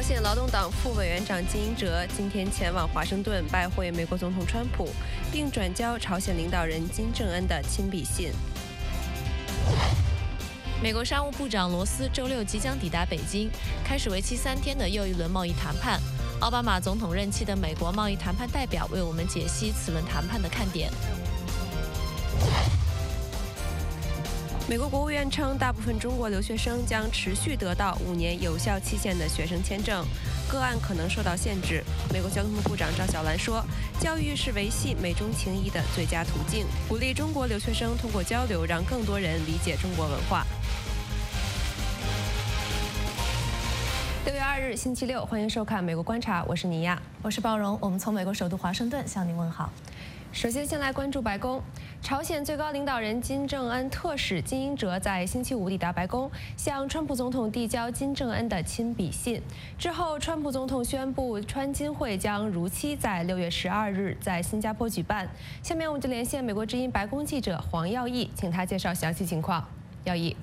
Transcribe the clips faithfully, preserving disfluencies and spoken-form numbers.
现劳动党副委员长金英哲今天前往华盛顿拜会美国总统川普，并转交朝鲜领导人金正恩的亲笔信。 美国商务部长罗斯周六即将抵达北京，开始为期三天的又一轮贸易谈判。奥巴马总统任期的美国贸易谈判代表为我们解析此轮谈判的看点。 美国国务院称，大部分中国留学生将持续得到五年有效期限的学生签证，个案可能受到限制。美国交通部部长赵小兰说，教育是维系美中情谊的最佳途径，鼓励中国留学生通过交流，让更多人理解中国文化。六月二日，星期六，欢迎收看《美国观察》，我是尼亚， 我是包容，我们从美国首都华盛顿向您问好。 首先，先来关注白宫。朝鲜最高领导人金正恩特使金英哲在星期五抵达白宫，向川普总统递交金正恩的亲笔信。之后，川普总统宣布，川金会将如期在六月十二日在新加坡举办。下面我们就连线美国之音白宫记者黄耀义，请他介绍详细情况。耀义。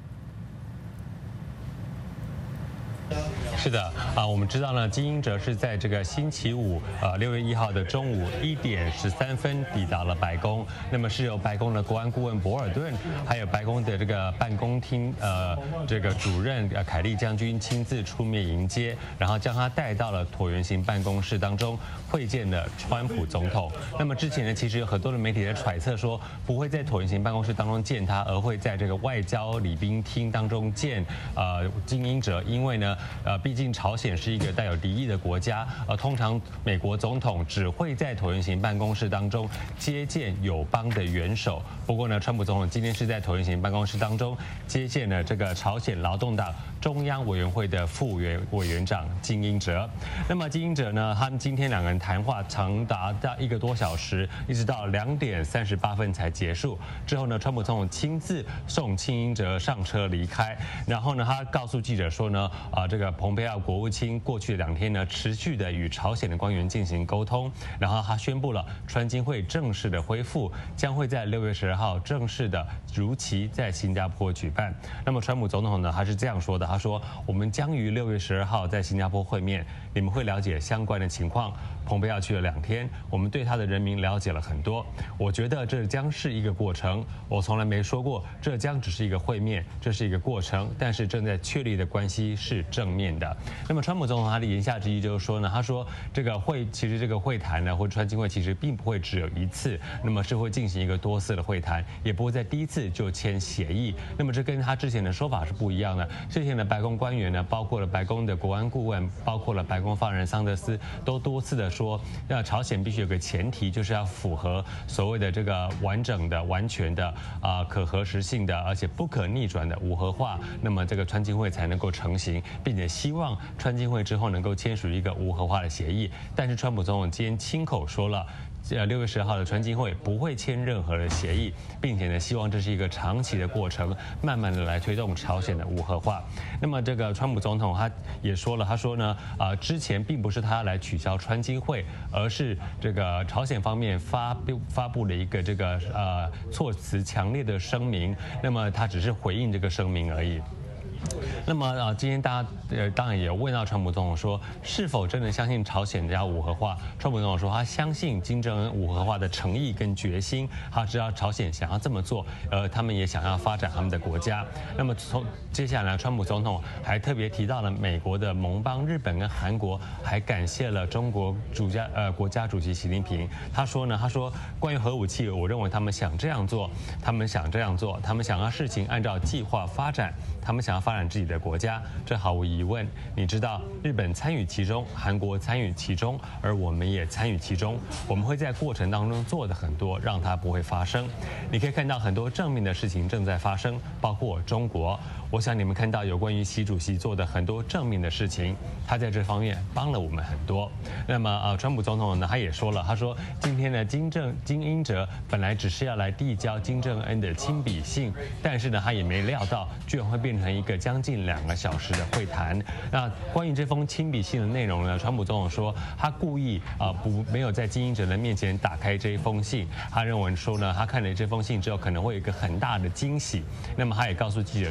是的啊，我们知道呢，金英哲是在这个星期五，呃，六月一号的中午一点十三分抵达了白宫。那么是由白宫的国安顾问博尔顿，还有白宫的这个办公厅呃这个主任呃凯利将军亲自出面迎接，然后将他带到了椭圆形办公室当中会见了川普总统。那么之前呢，其实有很多的媒体在揣测说，不会在椭圆形办公室当中见他，而会在这个外交礼宾厅当中见呃金英哲，因为呢，呃，毕竟朝鲜是一个带有敌意的国家，呃，通常美国总统只会在椭圆形办公室当中接见友邦的元首。不过呢，川普总统今天是在椭圆形办公室当中接见了这个朝鲜劳动党中央委员会的副委委员长金英哲。那么金英哲呢，他们今天两个人谈话长达到一个多小时，一直到两点三十八分才结束。之后呢，川普总统亲自送金英哲上车离开，然后呢，他告诉记者说呢，啊，这个蓬佩奥国务卿过去两天呢，持续的与朝鲜的官员进行沟通，然后他宣布了川金会正式的恢复，将会在六月十二号正式的如期在新加坡举办。那么川普总统呢，他是这样说的，他说我们将于六月十二号在新加坡会面，你们会了解相关的情况。蓬佩奥去了两天，我们对他的人民了解了很多。我觉得这将是一个过程，我从来没说过这将只是一个会面，这是一个过程，但是正在确立的关系是正面的。那么川普总统他的言下之意就是说呢，他说这个会其实这个会谈呢，或者川金会其实并不会只有一次，那么是会进行一个多次的会谈，也不会在第一次就签协议。那么这跟他之前的说法是不一样的。之前的白宫官员呢，包括了白宫的国安顾问，包括了白宫发言人桑德斯，都多次的说，那朝鲜必须有个前提，就是要符合所谓的这个完整的、完全的啊、呃、可核实性的，而且不可逆转的无核化，那么这个川金会才能够成型，并且希望川金会之后能够签署一个无核化的协议。但是川普总统今天亲口说了，呃，六月十号的川金会不会签任何的协议，并且呢，希望这是一个长期的过程，慢慢的来推动朝鲜的无核化。那么这个川普总统他也说了，他说呢，啊、呃，之前并不是他来取消川金会，而是这个朝鲜方面发布发布了一个这个呃措辞强烈的声明，那么他只是回应这个声明而已。那么啊，今天大家呃当然也问到川普总统说，是否真的相信朝鲜要无核化？川普总统说，他相信金正恩无核化的诚意跟决心，他知道朝鲜想要这么做，呃，他们也想要发展他们的国家。那么从接下来，川普总统还特别提到了美国的盟邦日本跟韩国，还感谢了中国主家呃国家主席习近平。他说呢，他说关于核武器，我认为他们想这样做，他们想这样做，他们想要事情按照计划发展，他们想要发展自己的国家，这毫无疑问。你知道，日本参与其中，韩国参与其中，而我们也参与其中。我们会在过程当中做的很多，让它不会发生。你可以看到很多正面的事情正在发生，包括中国。我想你们看到有关于习主席做的很多正面的事情，他在这方面帮了我们很多。那么呃，川普总统呢，他也说了，他说今天呢，金正金英哲本来只是要来递交金正恩的亲笔信，但是呢，他也没料到居然会变成一个将近两个小时的会谈。那关于这封亲笔信的内容呢，川普总统说他故意啊、呃、不没有在金英哲的面前打开这一封信，他认为说呢，他看了这封信之后可能会有一个很大的惊喜。那么他也告诉记者说呢，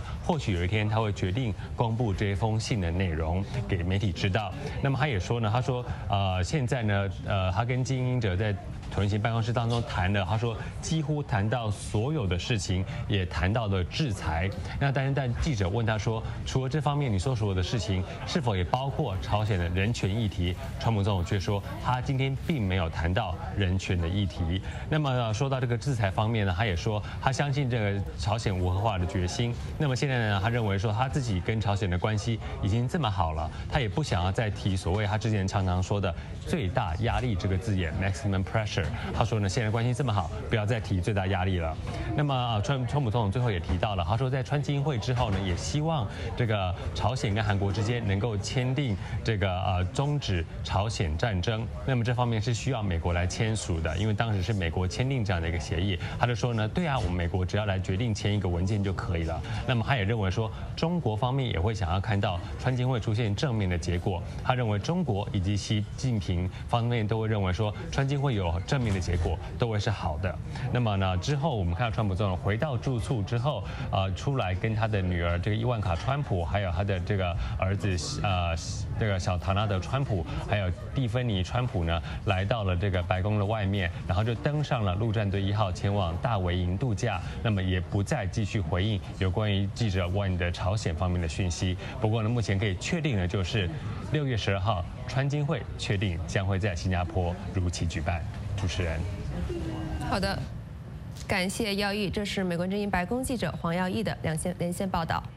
或许有一天他会决定公布这封信的内容给媒体知道。那么他也说呢，他说呃现在呢呃他跟经营者在屯行办公室当中谈了，他说几乎谈到所有的事情，也谈到了制裁。那但是但记者问他说，除了这方面你说所有的事情，是否也包括朝鲜的人权议题？川普总统却说他今天并没有谈到人权的议题。那么说到这个制裁方面呢，他也说他相信这个朝鲜无核化的决心。那么现在呢，他认为说他自己跟朝鲜的关系已经这么好了，他也不想要再提所谓他之前常常说的最大压力这个字眼 maximum pressure。他说呢，现在关系这么好，不要再提最大压力了。那么啊，川川普总统最后也提到了，他说在川金会之后呢，也希望这个朝鲜跟韩国之间能够签订这个呃终止朝鲜战争。那么这方面是需要美国来签署的，因为当时是美国签订这样的一个协议。他就说呢，对啊，我们美国只要来决定签一个文件就可以了。那么他也认为说，中国方面也会想要看到川金会出现正面的结果。他认为中国以及习近平方面都会认为说，川金会有正面的结果都会是好的。那么呢，之后我们看到川普总统回到住处之后，呃，出来跟他的女儿这个伊万卡川普，还有他的这个儿子呃这个小唐纳德川普，还有蒂芬妮川普呢，来到了这个白宫的外面，然后就登上了陆战队一号前往大维营度假。那么也不再继续回应有关于记者问的朝鲜方面的讯息。不过呢，目前可以确定的就是六月十二号川金会确定将会在新加坡如期举办。主持人， 好的，感谢耀毅，这是美国之音白宫记者黄耀毅的两线连线报道。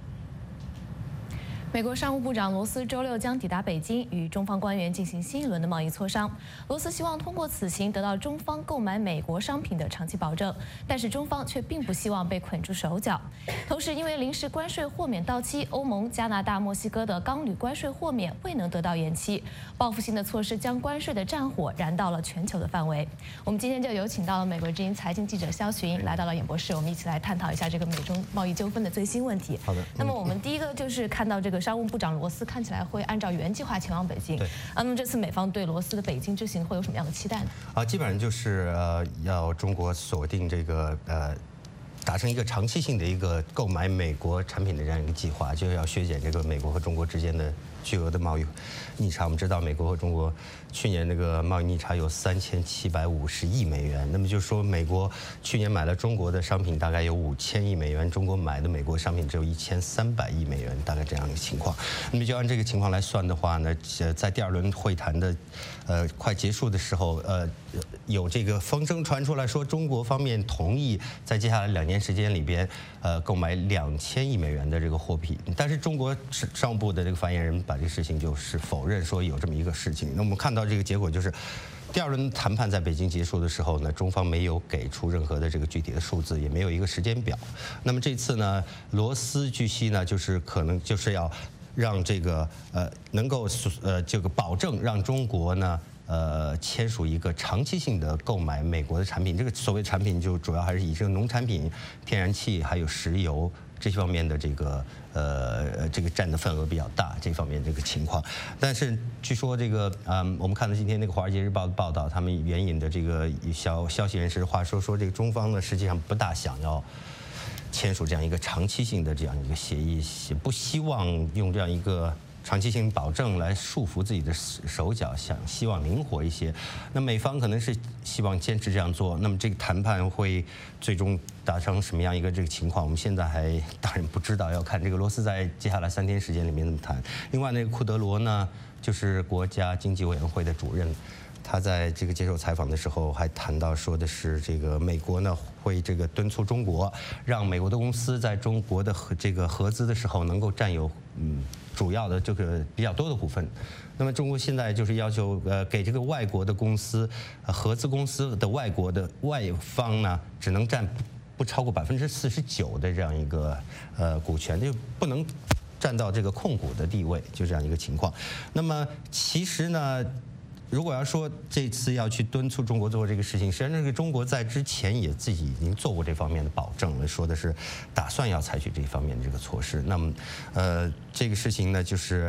美国商务部长罗斯周六将抵达北京，与中方官员进行新一轮的贸易磋商。罗斯希望通过此行得到中方购买美国商品的长期保证，但是中方却并不希望被捆住手脚。同时，因为临时关税豁免到期，欧盟、加拿大、墨西哥的钢铝关税豁免未能得到延期，报复性的措施将关税的战火燃到了全球的范围。我们今天就有请到了美国之音财经记者肖群来到了演播室，我们一起来探讨一下这个美中贸易纠纷的最新问题。 好的。 那么我们第一个就是看到这个商务部长罗斯看起来会按照原计划前往北京。 对。 那么这次美方对罗斯的北京之行会有什么样的期待呢？ 啊，基本上就是呃，要中国锁定这个呃。达成一个长期性的一个购买美国产品的这样一个计划，就要削减这个美国和中国之间的巨额的贸易逆差。我们知道，美国和中国去年那个贸易逆差有三千七百五十亿美元，那么就是说，美国去年买了中国的商品大概有五千亿美元，中国买的美国商品只有一千三百亿美元，大概这样一个情况。那么就按这个情况来算的话呢，在第二轮会谈的呃快结束的时候，呃，有这个风声传出来说，中国方面同意在接下来两年时间里边，呃，购买两千亿美元的这个货币，但是中国商务部的这个发言人把这个事情就是否认说有这么一个事情。那我们看到这个结果就是，第二轮谈判在北京结束的时候呢，中方没有给出任何的这个具体的数字，也没有一个时间表。那么这次呢，罗斯据悉呢，就是可能就是要让这个呃能够呃这个保证让中国呢。呃，签署一个长期性的购买美国的产品，这个所谓产品就主要还是以这个农产品、天然气还有石油这方面的这个呃这个占的份额比较大，这方面这个情况。但是据说这个嗯，我们看到今天那个《华尔街日报》的报道，他们援引的这个消消息人士的话说，说这个中方呢实际上不大想要签署这样一个长期性的这样一个协议，不希望用这样一个。长期性保证来束缚自己的手脚，想希望灵活一些。那美方可能是希望坚持这样做，那么这个谈判会最终达成什么样一个这个情况，我们现在还当然不知道，要看这个罗斯在接下来三天时间里面怎么谈。另外那个库德罗呢，就是国家经济委员会的主任。他在这个接受采访的时候还谈到，说的是这个美国呢会这个敦促中国，让美国的公司在中国的合这个合资的时候能够占有嗯主要的这个比较多的股份。那么中国现在就是要求呃给这个外国的公司，呃、合资公司的外国的外方呢只能占不超过百分之四十九的这样一个呃股权，就不能占到这个控股的地位，就这样一个情况。那么其实呢。如果要说这次要去敦促中国做这个事情，实际上这个中国在之前也自己已经做过这方面的保证了，说的是打算要采取这方面的这个措施。那么，呃，这个事情呢，就是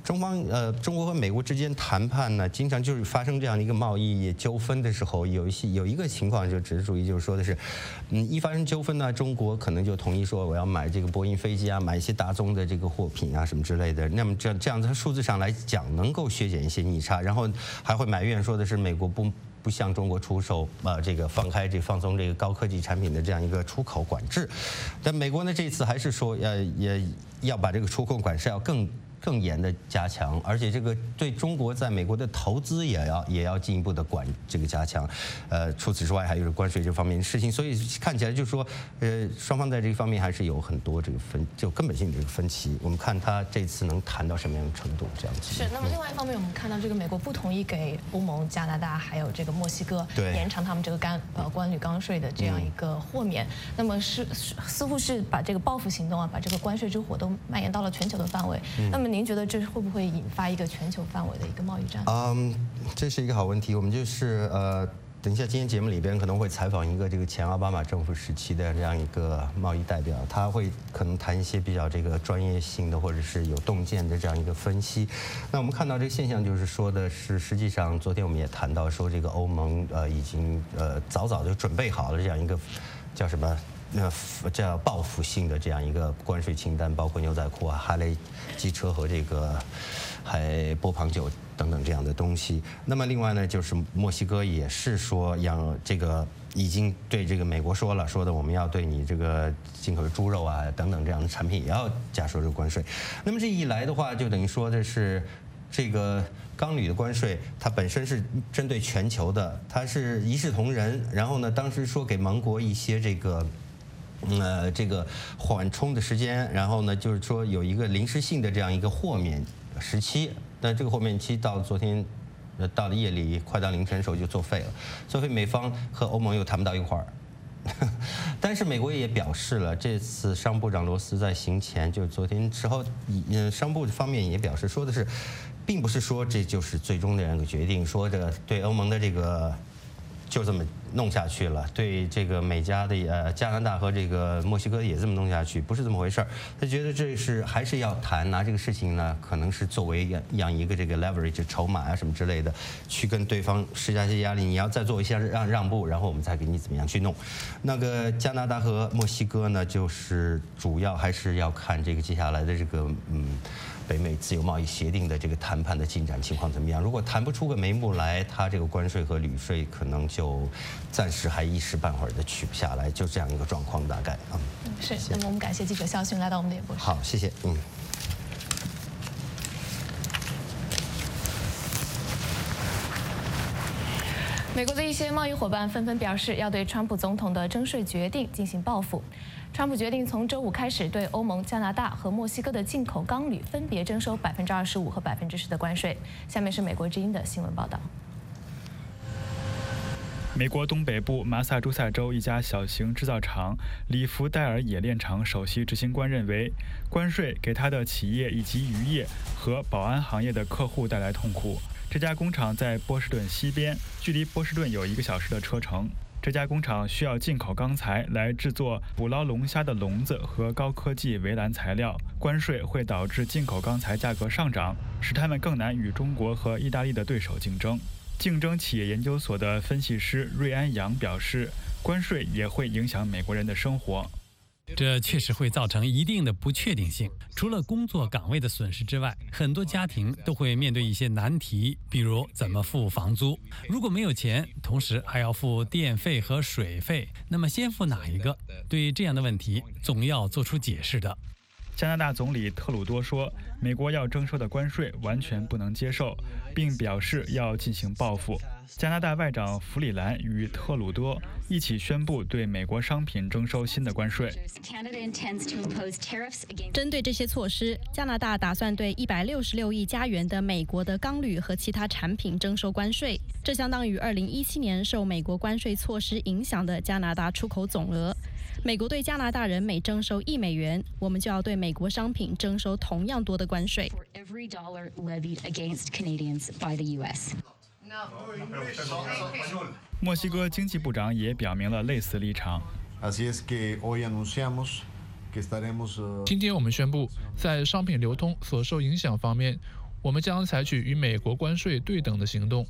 中方呃，中国和美国之间谈判呢，经常就是发生这样的一个贸易纠纷的时候，有一些有一个情况就只是注意，就是说的是，嗯，一发生纠纷呢，中国可能就同意说我要买这个波音飞机啊，买一些大宗的这个货品啊什么之类的。那么这这样子数字上来讲，能够削减一些逆差，然后还会埋怨说的是美国不。不向中国出售啊、呃，这个放开这放松这个高科技产品的这样一个出口管制，但美国呢这次还是说呃也要把这个出口管制要更更严的加强，而且这个对中国在美国的投资也要也要进一步的管这个加强，呃，除此之外还有关税这方面的事情，所以看起来就是说，呃，双方在这个方面还是有很多这个分就根本性的这个分歧。我们看他这次能谈到什么样的程度，这样子。 是。那么另外一方面，我们看到这个美国不同意给欧盟、加拿大还有这个墨西哥延长他们这个干呃关铝钢税的这样一个豁免，嗯、那么是似乎是把这个报复行动啊，把这个关税之火都蔓延到了全球的范围。嗯、那么您觉得这会不会引发一个全球范围的一个贸易战？ 嗯，这是一个好问题。我们就是呃，等一下今天节目里边可能会采访一个这个前奥巴马政府时期的这样一个贸易代表，他会可能谈一些比较这个专业性的或者是有洞见的这样一个分析。那我们看到这个现象，就是说的是，实际上昨天我们也谈到说，这个欧盟呃已经呃早早就准备好了这样一个叫什么？那叫报复性的这样一个关税清单，包括牛仔裤啊、哈雷机车和这个还波旁酒等等这样的东西。那么另外呢，就是墨西哥也是说要这个已经对这个美国说了，说的我们要对你这个进口的猪肉啊等等这样的产品也要加收这个关税。那么这一来的话，就等于说的是这个钢铝的关税，它本身是针对全球的，它是一视同仁。然后呢，当时说给盟国一些这个。呃，这个缓冲的时间，然后呢，就是说有一个临时性的这样一个豁免时期，但这个豁免期到昨天，呃，到了夜里快到凌晨的时候就作废了，所以美方和欧盟又谈不到一块儿。但是美国也表示了，这次商务部长罗斯在行前，就是昨天之后，呃，商务部方面也表示说的是，并不是说这就是最终的这样一个决定，说这个对欧盟的这个。就这么弄下去了，对这个美加的呃加拿大和这个墨西哥也这么弄下去，不是这么回事儿。他觉得这是还是要谈，拿这个事情呢，可能是作为样一个这个 leverage 筹码啊什么之类的，去跟对方施加一些压力。你要再做一下让让步，然后我们再给你怎么样去弄。那个加拿大和墨西哥呢，就是主要还是要看这个接下来的这个嗯。北美自由贸易协定的这个谈判的进展情况怎么样？如果谈不出个眉目来，它这个关税和旅税可能就暂时还一时半会儿的取不下来，就这样一个状况大概啊。 嗯，是。那么我们感谢记者肖勋来到我们的演播室。 好，谢谢。嗯。 美国的一些贸易伙伴纷纷表示，要对川普总统的征税决定进行报复。川普决定从周五开始对欧盟、加拿大和墨西哥的进口钢铝分别征收百分之二十五和百分之十的关税。下面是美国之音的新闻报道。 美国东北部马萨诸塞州一家小型制造厂里弗戴尔冶炼厂首席执行官认为，关税给他的企业以及渔业和保安行业的客户带来痛苦。这家工厂在波士顿西边，距离波士顿有一个小时的车程。这家工厂需要进口钢材来制作捕捞龙虾的笼子和高科技围栏材料，关税会导致进口钢材价格上涨，使他们更难与中国和意大利的对手竞争。竞争企业研究所的分析师瑞安·杨表示，关税也会影响美国人的生活。 这确实会造成一定的不确定性。除了工作岗位的损失之外，很多家庭都会面对一些难题，比如怎么付房租。如果没有钱，同时还要付电费和水费，那么先付哪一个？对这样的问题，总要做出解释的。 加拿大总理特鲁多说，美国要征收的关税完全不能接受，并表示要进行报复。加拿大外长弗里兰与特鲁多一起宣布对美国商品征收新的关税。 针对这些措施，加拿大打算对一百六十六亿加元的美国的钢铝和其他产品征收关税，这相当于二零一七年受美国关税措施影响的加拿大出口总额。美国对加拿大人每征收一美元，我们就要对美国商品征收同样多的关税。 墨西哥经济部长也表明了类似立场。 今天我们宣布，在商品流通所受影响方面， 我们将采取与美国关税对等的行动。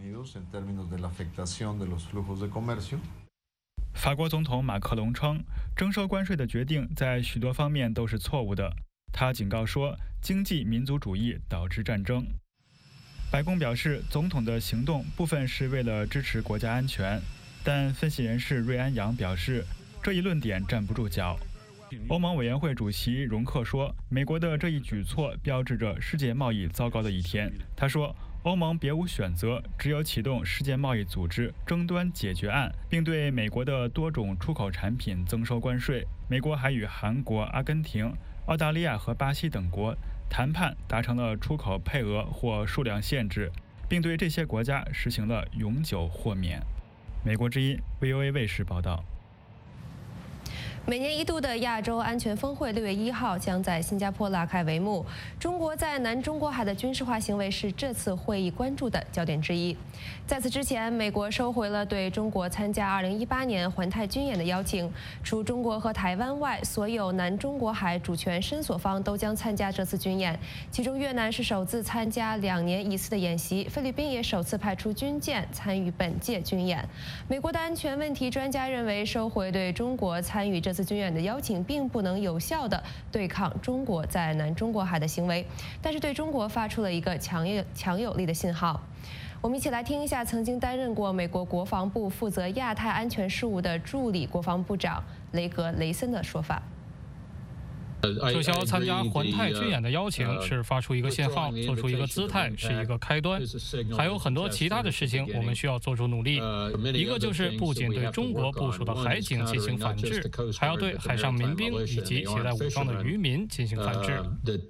法国总统马克龙称，征收关税的决定在许多方面都是错误的。他警告说，经济民族主义导致战争。白宫表示，总统的行动部分是为了支持国家安全，但分析人士瑞安扬表示，这一论点站不住脚。欧盟委员会主席容克说，美国的这一举措标志着世界贸易糟糕的一天。他说，欧盟别无选择，只有启动世界贸易组织争端解决案，并对美国的多种出口产品增收关税。美国还与韩国、阿根廷、澳大利亚和巴西等国谈判，达成了出口配额或数量限制，并对这些国家实行了永久豁免。美国之音 V O A 卫视报道。 每年一度的亚洲安全峰会六月一号将在新加坡拉开帷幕。中国在南中国海的军事化行为是这次会议关注的焦点之一。在此之前，美国收回了对中国参加二零一八年环太军演的邀请。除中国和台湾外，所有南中国海主权申索方都将参加这次军演。其中，越南是首次参加两年一次的演习，菲律宾也首次派出军舰参与本届军演。美国的安全问题专家认为，收回对中国参与这次军演的邀请，并不能有效地对抗中国在南中国海的行为，但是对中国发出了一个强有强有力的信号。我们一起来听一下曾经担任过美国国防部负责亚太安全事务的助理国防部长雷格雷森的说法。 撤销参加环太军演的邀请是发出一个信号，做出一个姿态，是一个开端。还有很多其他的事情我们需要做出努力。一个就是不仅对中国部署的海警进行反制，还要对海上民兵以及携带武装的渔民进行反制。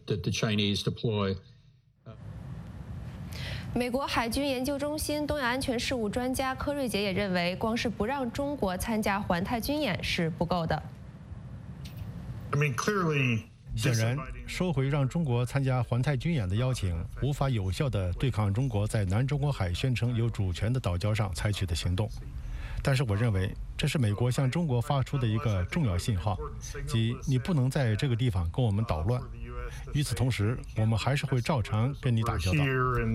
美国海军研究中心东亚安全事务专家柯瑞杰也认为，光是不让中国参加环太军演是不够的。 显然，收回让中国参加环太军演的邀请，无法有效地对抗中国在南中国海宣称有主权的岛礁上采取的行动。但是，我认为这是美国向中国发出的一个重要信号，即你不能在这个地方跟我们捣乱。与此同时，我们还是会照常跟你打交道。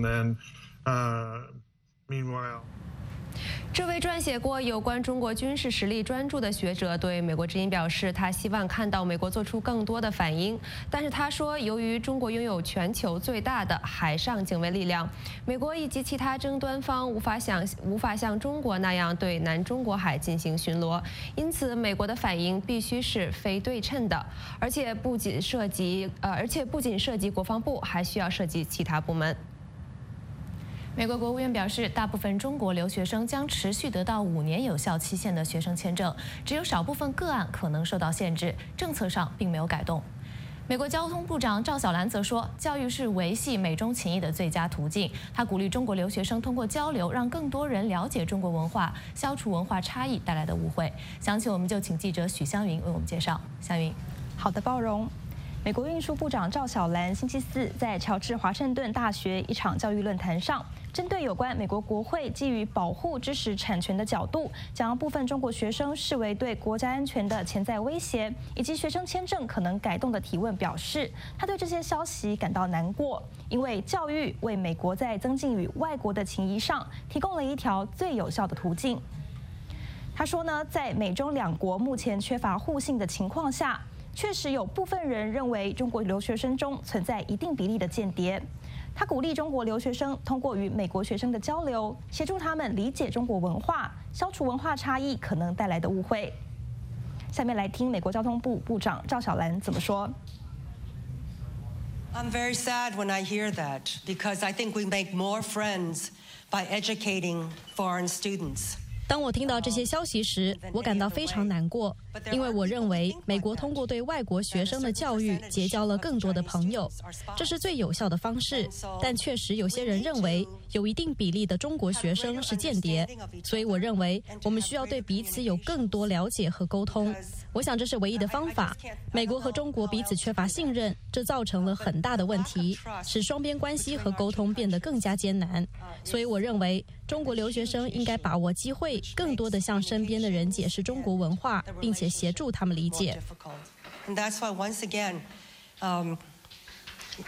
这位撰写过有关中国军事实力专著的学者对美国之音表示，他希望看到美国做出更多的反应。但是他说，由于中国拥有全球最大的海上警卫力量，美国以及其他争端方无法想无法像中国那样对南中国海进行巡逻，因此美国的反应必须是非对称的，而且不仅涉及呃，而且不仅涉及国防部，还需要涉及其他部门。 美国国务院表示，大部分中国留学生将持续得到五年有效期限的学生签证，只有少部分个案可能受到限制，政策上并没有改动。美国交通部长赵小兰则说，教育是维系美中情谊的最佳途径。他鼓励中国留学生通过交流，让更多人了解中国文化，消除文化差异带来的误会。详情我们就请记者许湘云为我们介绍。湘云， 好的，包容。美国运输部长赵小兰星期四在乔治华盛顿大学一场教育论坛上，针对有关美国国会基于保护知识产权的角度，将部分中国学生视为对国家安全的潜在威胁，以及学生签证可能改动的提问表示，他对这些消息感到难过，因为教育为美国在增进与外国的情谊上提供了一条最有效的途径。他说呢，在美中两国目前缺乏互信的情况下，确实有部分人认为中国留学生中存在一定比例的间谍。他鼓励中国留学生通过与美国学生的交流，协助他们理解中国文化，消除文化差异可能带来的误会。下面来听美国交通部部长赵小兰怎么说。 I'm very sad when I hear that, because I think we make more friends by educating foreign students. 当我听到这些消息时，我感到非常难过，因为我认为美国通过对外国学生的教育结交了更多的朋友，这是最有效的方式。但确实有些人认为有一定比例的中国学生是间谍，所以我认为我们需要对彼此有更多了解和沟通。我想这是唯一的方法。美国和中国彼此缺乏信任，这造成了很大的问题，使双边关系和沟通变得更加艰难。所以我认为中国留学生应该把握机会，更多地向身边的人解释中国文化，并且协助他们理解。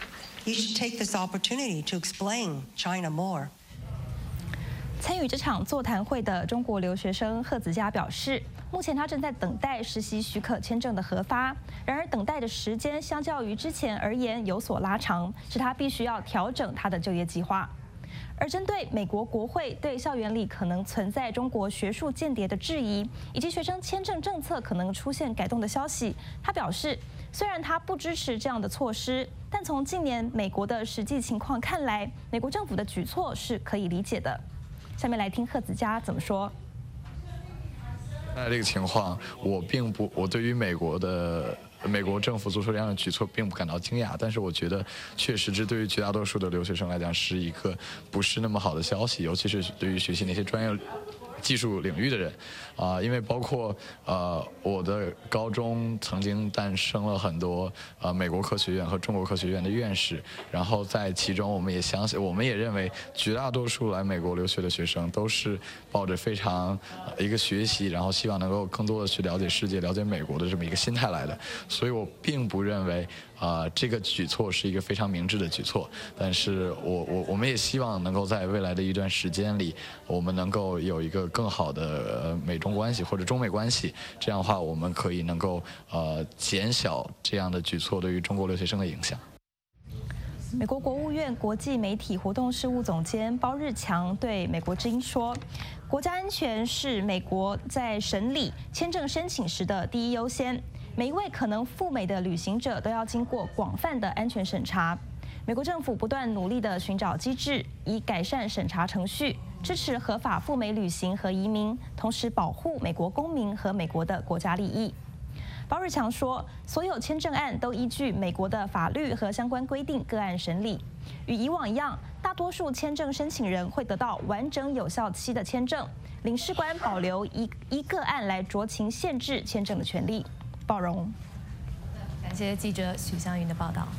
you should take this opportunity to explain China more. 参与这场座谈会的中国留学生贺子嘉表示，目前他正在等待实习许可签证的核发，然而等待的时间相较于之前而言有所拉长，使他必须要调整他的就业计划。而针对美国国会对校园里可能存在中国学术间谍的质疑，以及学生签证政策可能出现改动的消息，他表示，虽然他不支持这样的措施，但从近年美国的实际情况看来，美国政府的举措是可以理解的。下面来听贺子嘉怎么说。 在这个情况，我并不，我对于美国的美国政府做出这样的举措并不感到惊讶，但是我觉得确实这对于绝大多数的留学生来讲是一个不是那么好的消息，尤其是对于学习那些专业技术领域的人，啊、呃，因为包括呃我的高中曾经诞生了很多呃美国科学院和中国科学院的院士，然后在其中我们也相信，我们也认为绝大多数来美国留学的学生都是抱着非常、呃、一个学习，然后希望能够更多的去了解世界、了解美国的这么一个心态来的，所以我并不认为啊、呃、这个举措是一个非常明智的举措，但是我我我们也希望能够在未来的一段时间里，我们能够有一个更好的呃美中关系或者中美关系，这样的话我们可以能够呃减小这样的举措对于中国留学生的影响。 美国国务院国际媒体活动事务总监包日强对美国之音说，国家安全是美国在审理签证申请时的第一优先，每一位可能赴美的旅行者都要经过广泛的安全审查。美国政府不断努力地寻找机制，以改善审查程序，支持合法赴美旅行和移民，同时保护美国公民和美国的国家利益。包日强说，所有签证案都依据美国的法律和相关规定个案审理，与以往一样，大多数签证申请人会得到完整有效期的签证，领事官保留依依个案来酌情限制签证的权利。鲍荣， 感谢记者许湘云的报道。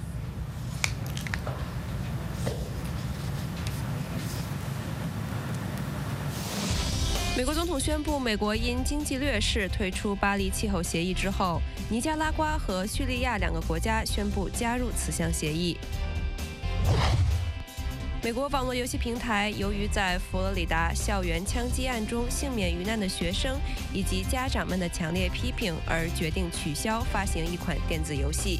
美国总统宣布，美国因经济劣势退出巴黎气候协议之后，尼加拉瓜和叙利亚两个国家宣布加入此项协议。美国网络游戏平台由于在佛罗里达校园枪击案中幸免于难的学生以及家长们的强烈批评，而决定取消发行一款电子游戏。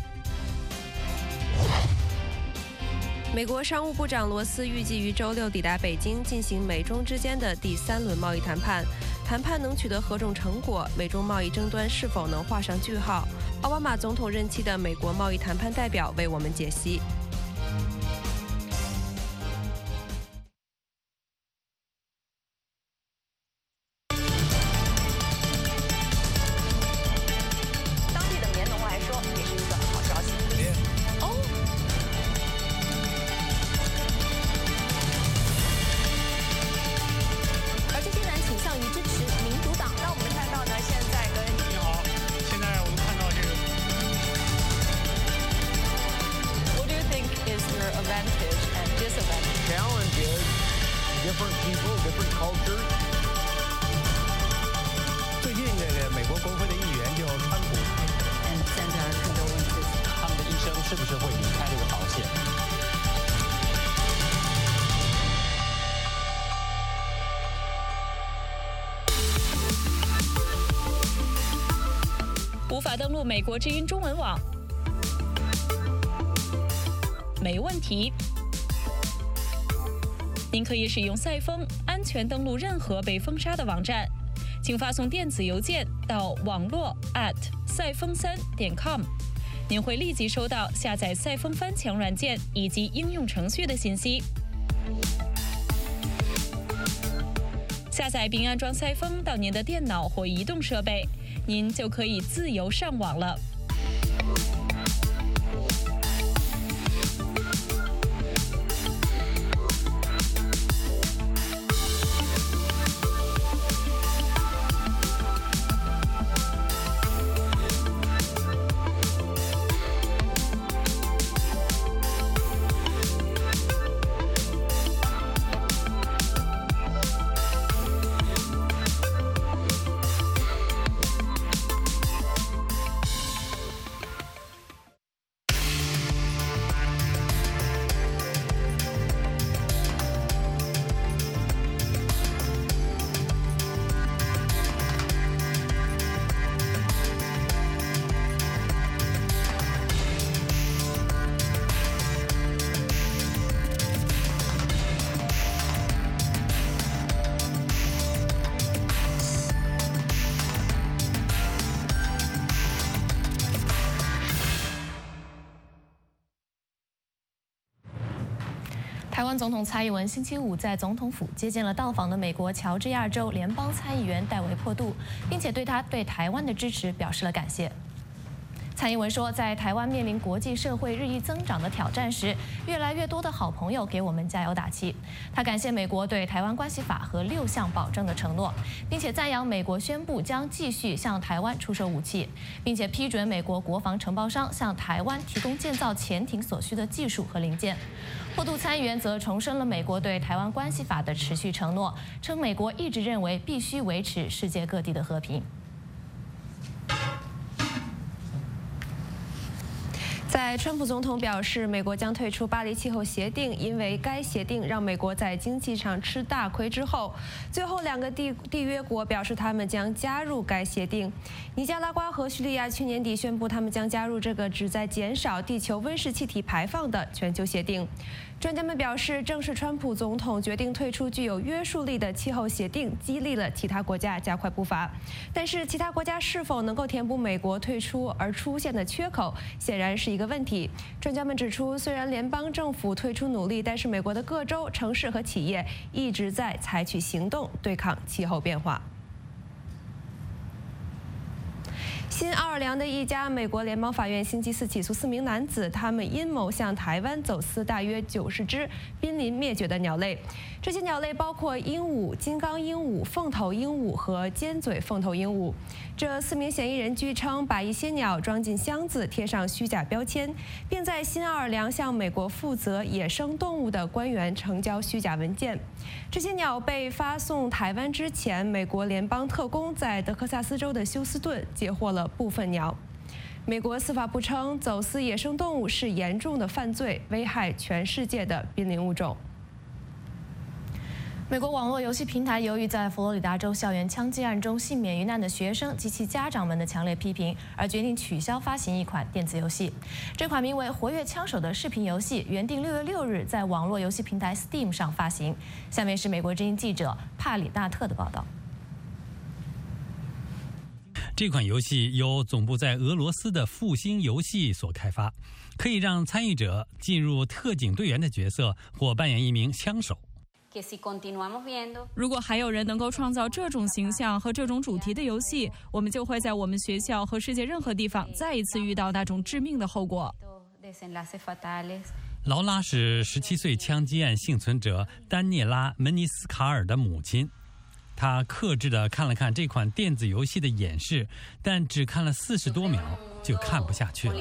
美国商务部长罗斯预计于周六抵达北京，进行美中之间的第三轮贸易谈判。谈判能取得何种成果，美中贸易争端是否能画上句号？奥巴马总统任期的美国贸易谈判代表为我们解析。 最近这个美国国会的议员就川普，他们的医生是不是会离开这个保险？ 无法登录美国之音中文网？没问题。您可以使用赛风安全登录任何被封杀的网站，请发送电子邮件到网络 at 赛风三点 com， 您会立即收到下载赛风翻墙软件以及应用程序的信息。下载并安装赛风到您的电脑或移动设备，您就可以自由上网了。 湾总统蔡英文星期五在总统府接见了到访的美国乔治亚州联邦参议员戴维·珀杜，并且对他对台湾的支持表示了感谢。蔡英文说，在台湾面临国际社会日益增长的挑战时，越来越多的好朋友给我们加油打气。他感谢美国对台湾关系法和六项保证的承诺，并且赞扬美国宣布将继续向台湾出售武器，并且批准美国国防承包商向台湾提供建造潜艇所需的技术和零件。珀杜参议员则重申了美国对台湾关系法的持续承诺，称美国一直认为必须维持世界各地的和平。 在川普总统表示美国将退出巴黎气候协定，因为该协定让美国在经济上吃大亏之后，最后两个缔缔约国表示他们将加入该协定。尼加拉瓜和叙利亚去年底宣布他们将加入这个旨在减少地球温室气体排放的全球协定。专家们表示，正是川普总统决定退出具有约束力的气候协定，激励了其他国家加快步伐。但是，其他国家是否能够填补美国退出而出现的缺口，显然是一个问题。专家们指出，虽然联邦政府退出努力，但是美国的各州、城市和企业一直在采取行动对抗气候变化。新奥尔良的一家美国联邦法院星期四起诉四名男子，他们阴谋向台湾走私大约九十只濒临灭绝的鸟类。这些鸟类包括鹦鹉、金刚鹦鹉、凤头鹦鹉和尖嘴凤头鹦鹉。这四名嫌疑人据称把一些鸟装进箱子，贴上虚假标签，并在新奥尔良向美国负责野生动物的官员呈交虚假文件。这些鸟被发送台湾之前，美国联邦特工在德克萨斯州的休斯顿截获了部分鸟。美国司法部称，走私野生动物是严重的犯罪，危害全世界的濒临物种。 美国网络游戏平台由于在佛罗里达州校园枪击案中幸免于难的学生及其家长们的强烈批评，而决定取消发行一款电子游戏。这款名为《活跃枪手》的视频游戏原定六月六日在网络游戏平台 Steam 上发行。下面是美国之音记者帕里纳特的报道。 这款游戏由总部在俄罗斯的复兴游戏所开发，可以让参与者进入特警队员的角色或扮演一名枪手。 如果还有人能够创造这种形象和这种主题的游戏，我们就会在我们学校和世界任何地方再一次遇到那种致命的后果。 劳拉是十七岁枪击案幸存者丹涅拉·门尼斯卡尔的母亲。她克制地看了看这款电子游戏的演示，但只看了四十多秒就看不下去了。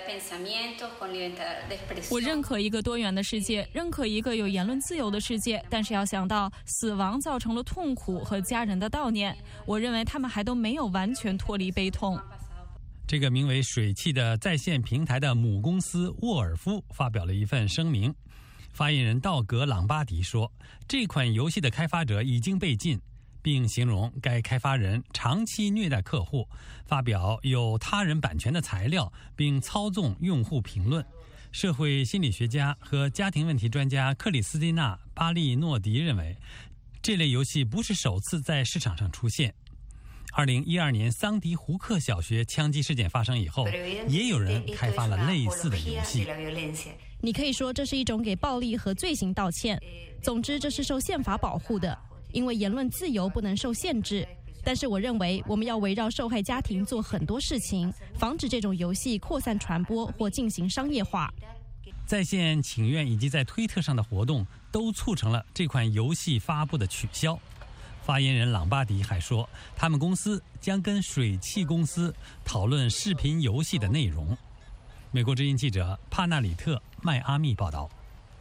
我认可一个多元的世界，认可一个有言论自由的世界，但是要想到死亡造成了痛苦和家人的悼念，我认为他们还都没有完全脱离悲痛。 这个名为水汽的在线平台的母公司沃尔夫发表了一份声明，发言人道格·朗巴迪说，这款游戏的开发者已经被禁，并形容该开发人长期虐待客户，发表有他人版权的材料，并操纵用户评论。社会心理学家和家庭问题专家克里斯蒂娜·巴利诺迪认为，这类游戏不是首次在市场上出现。二零一二年桑迪胡克小学枪击事件发生以后，也有人开发了类似的游戏。 你可以说这是一种给暴力和罪行道歉。总之，这是受宪法保护的，因为言论自由不能受限制。但是我认为我们要围绕受害家庭做很多事情，防止这种游戏扩散传播或进行商业化。 在线请愿以及在推特上的活动都促成了这款游戏发布的取消。发言人朗巴迪还说，他们公司将跟水汽公司讨论视频游戏的内容。美国之音记者帕纳里特·迈阿密报道。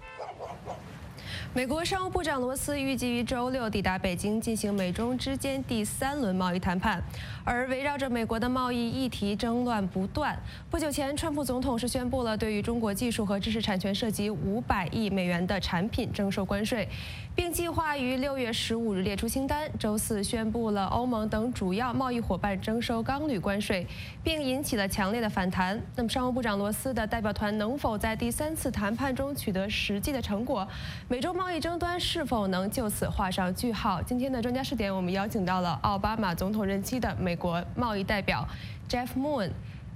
美国商务部长罗斯预计于周六抵达北京，进行美中之间第三轮贸易谈判。而围绕着美国的贸易议题争乱不断。不久前，川普总统是宣布了对于中国技术和知识产权涉及五百亿美元的产品征收关税，并计划于六月十五日列出清单。周四宣布了欧盟等主要贸易伙伴征收钢铝关税，并引起了强烈的反弹。那么，商务部长罗斯的代表团能否在第三次谈判中取得实际的成果？美洲贸易争端是否能就此画上句号？今天的专家视点，我们邀请到了奥巴马总统任期的美国贸易代表 Jeff Moon。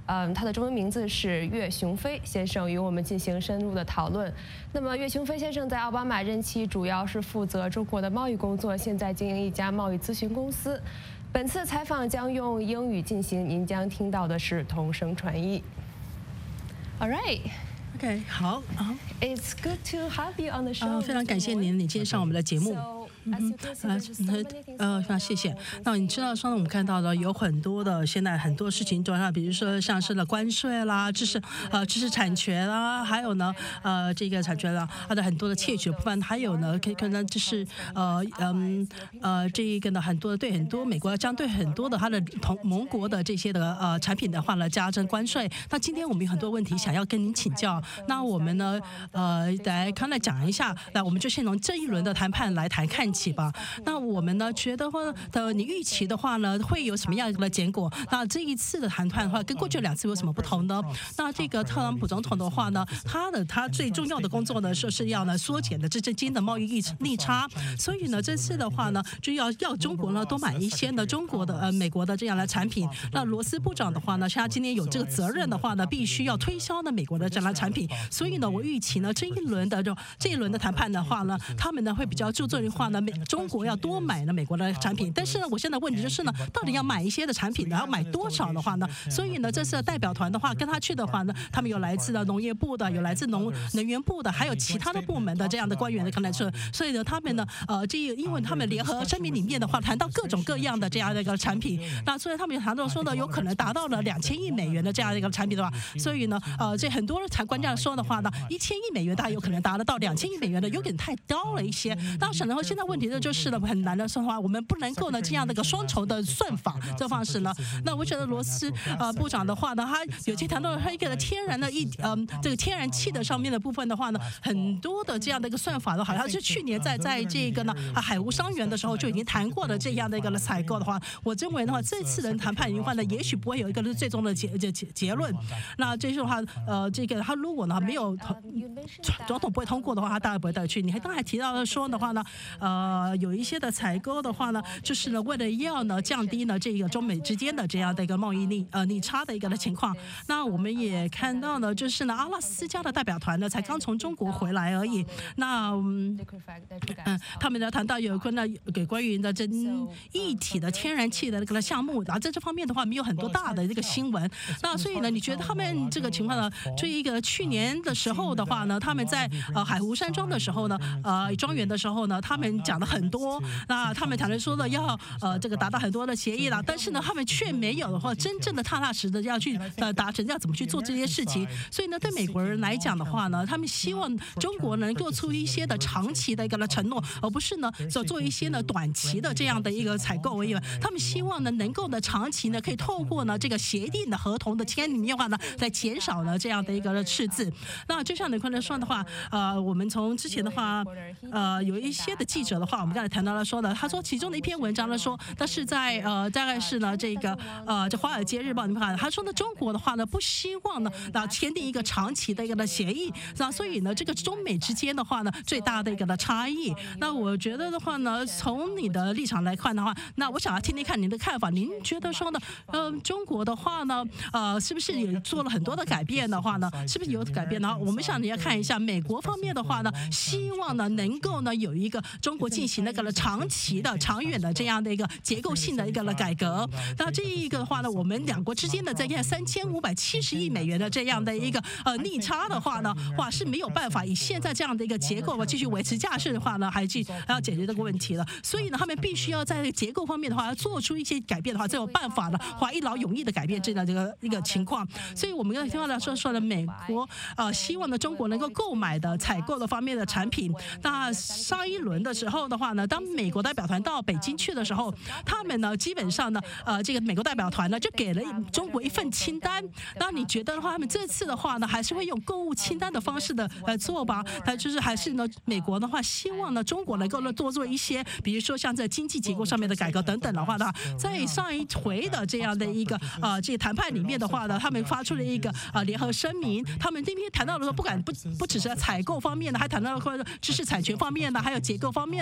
嗯，他的中文名字是岳雄飞先生，与我们进行深入的讨论。那么，岳雄飞先生在奥巴马任期主要是负责中国的贸易工作，现在经营一家贸易咨询公司。本次采访将用英语进行，您将听到的是同声传译。All right. OK， 好啊。 It's good to have you on the show. 啊，非常感谢您，你今天上我们的节目。嗯，啊，呃，非常谢谢。那你知道说呢，我们看到的有很多的现在很多事情，就像比如说像是了关税啦，知识呃知识产权啦，还有呢呃这个产权啦，它的很多的窃取部分，还有呢可可能就是呃嗯呃这一个呢很多对很多美国将对很多的它的同盟国的这些的呃产品的话呢加征关税。那今天我们有很多问题想要跟您请教，那我们呢呃来刚才讲一下，那我们就先从这一轮的谈判来谈看起吧。那我们呢觉得话的你预期的话呢会有什么样的结果？那这一次的谈判的话跟过去两次有什么不同呢？那这个特朗普总统的话呢，他的他最重要的工作呢就是要呢缩减的这之间的贸易逆差，所以呢这次的话呢就要要中国呢多买一些呢中国的呃美国的这样的产品。那罗斯部长的话呢，他今天有这个责任的话呢，必须要推销呢美国的这样的产品。所以呢，我预期呢这一轮的就这一轮的谈判的话呢，他们呢会比较注重的话呢，美中国要多买呢美国的产品。但是呢，我现在问题就是呢，到底要买一些的产品呢，要买多少的话呢？所以呢，这次的代表团的话，跟他去的话呢，他们有来自的农业部的，有来自农能源部的，还有其他的部门的这样的官员的可能是。所以呢，他们呢，呃，这因为他们联合声明里面的话，谈到各种各样的这样的一个产品，那所以他们谈到说呢，有可能达到了两千亿美元的这样的一个产品的话，所以呢，呃，这很多谈官家说的话呢，一千亿美元大概有可能达得到两千亿美元的，有点太高了一些。那然后现在问题呢就是呢，很难的说话，我们不能够呢这样的一个双重的算法这方式呢。那我觉得罗斯呃部长的话呢，他有些谈到他一个天然的一嗯、呃、这个天然气的上面的部分的话呢，很多的这样的一个算法的话，好像是去年在在这个呢啊海湖伤员的时候就已经谈过的这样的一个采购的话，我认为的话，这次的谈判的话呢，也许不会有一个最终的结结结论。那这句话呃这个他如果呢没有总统不会通过的话，他当然不会带去。你还刚才提到的说的话呢，呃有一些的采购的话呢，就是呢为了要呢降低呢这个中美之间的这样的一个贸易逆呃逆差的一个的情况。那我们也看到呢，就是呢阿拉斯加的代表团呢才刚从中国回来而已。那嗯、呃、他们呢谈到有关呢给关于的这一体的天然气的那个项目，然后在这方面的话没有很多大的这个新闻。那所以呢，你觉得他们这个情况呢，这一个去年的时候的话呢，他们在呃海湖山庄的时候呢，呃庄园的时候呢，他们讲了很多，那他们谈论说呢要呃这个达到很多的协议了，但是呢他们却没有的话真正的踏踏实的要去呃达成要怎么去做这些事情。所以呢，对美国人来讲的话呢，他们希望中国能够出一些的长期的一个承诺，而不是呢所做一些呢短期的这样的一个采购而已。他们希望呢能够呢长期呢可以透过呢这个协定的合同的签里面的话呢，来减少呢这样的一个赤字。那就像你刚才说的话，呃，我们从之前的话，呃，有一些的记者的话，我们刚才谈到了说的，他说其中的一篇文章呢说，他是在呃大概是呢这个呃这华尔街日报里面看，他说呢中国的话呢不希望呢那签订一个长期的一个的协议，那所以呢这个中美之间的话呢最大的一个的差异。那我觉得的话呢，从你的立场来看的话，那我想要听听看您的看法。您觉得说呢，呃，中国的话呢，呃，是不是也做了很多的改变的话呢？是不是有改变呢？我们想你要看一下美国方面的话呢，希望呢能够呢有一个中国进行那个长期的、长远的这样的一个结构性的一个改革。那这一个的话呢，我们两国之间的这样三千五百七十亿美元的这样的一个呃逆差的话呢，哇是没有办法以现在这样的一个结构继续维持下去的话呢，还去还要解决这个问题了。所以呢，他们必须要在结构方面的话，要做出一些改变的话，才有办法呢，话一劳永逸的改变这样的这个一个情况。所以我们刚才听到了说说了，美国呃希望呢中国能够购买的采购的方面的产品。那上一轮的时候的话呢，当美国代表团到北京去的时候，他们呢基本上呢呃这个美国代表团呢就给了中国一份清单。那你觉得的话，他们这次的话呢，还是会用购物清单的方式的来做吧？他就是还是呢美国的话，希望呢中国能够呢多做一些，比如说像在经济结构上面的改革等等的话呢，在上一回的这样的一个呃这个谈判里面的话呢，他们发出了一个呃联合声明，他们这边谈到了说不敢不不只是在采购方面的，还谈到了知识产权方面的，还有结构方面的。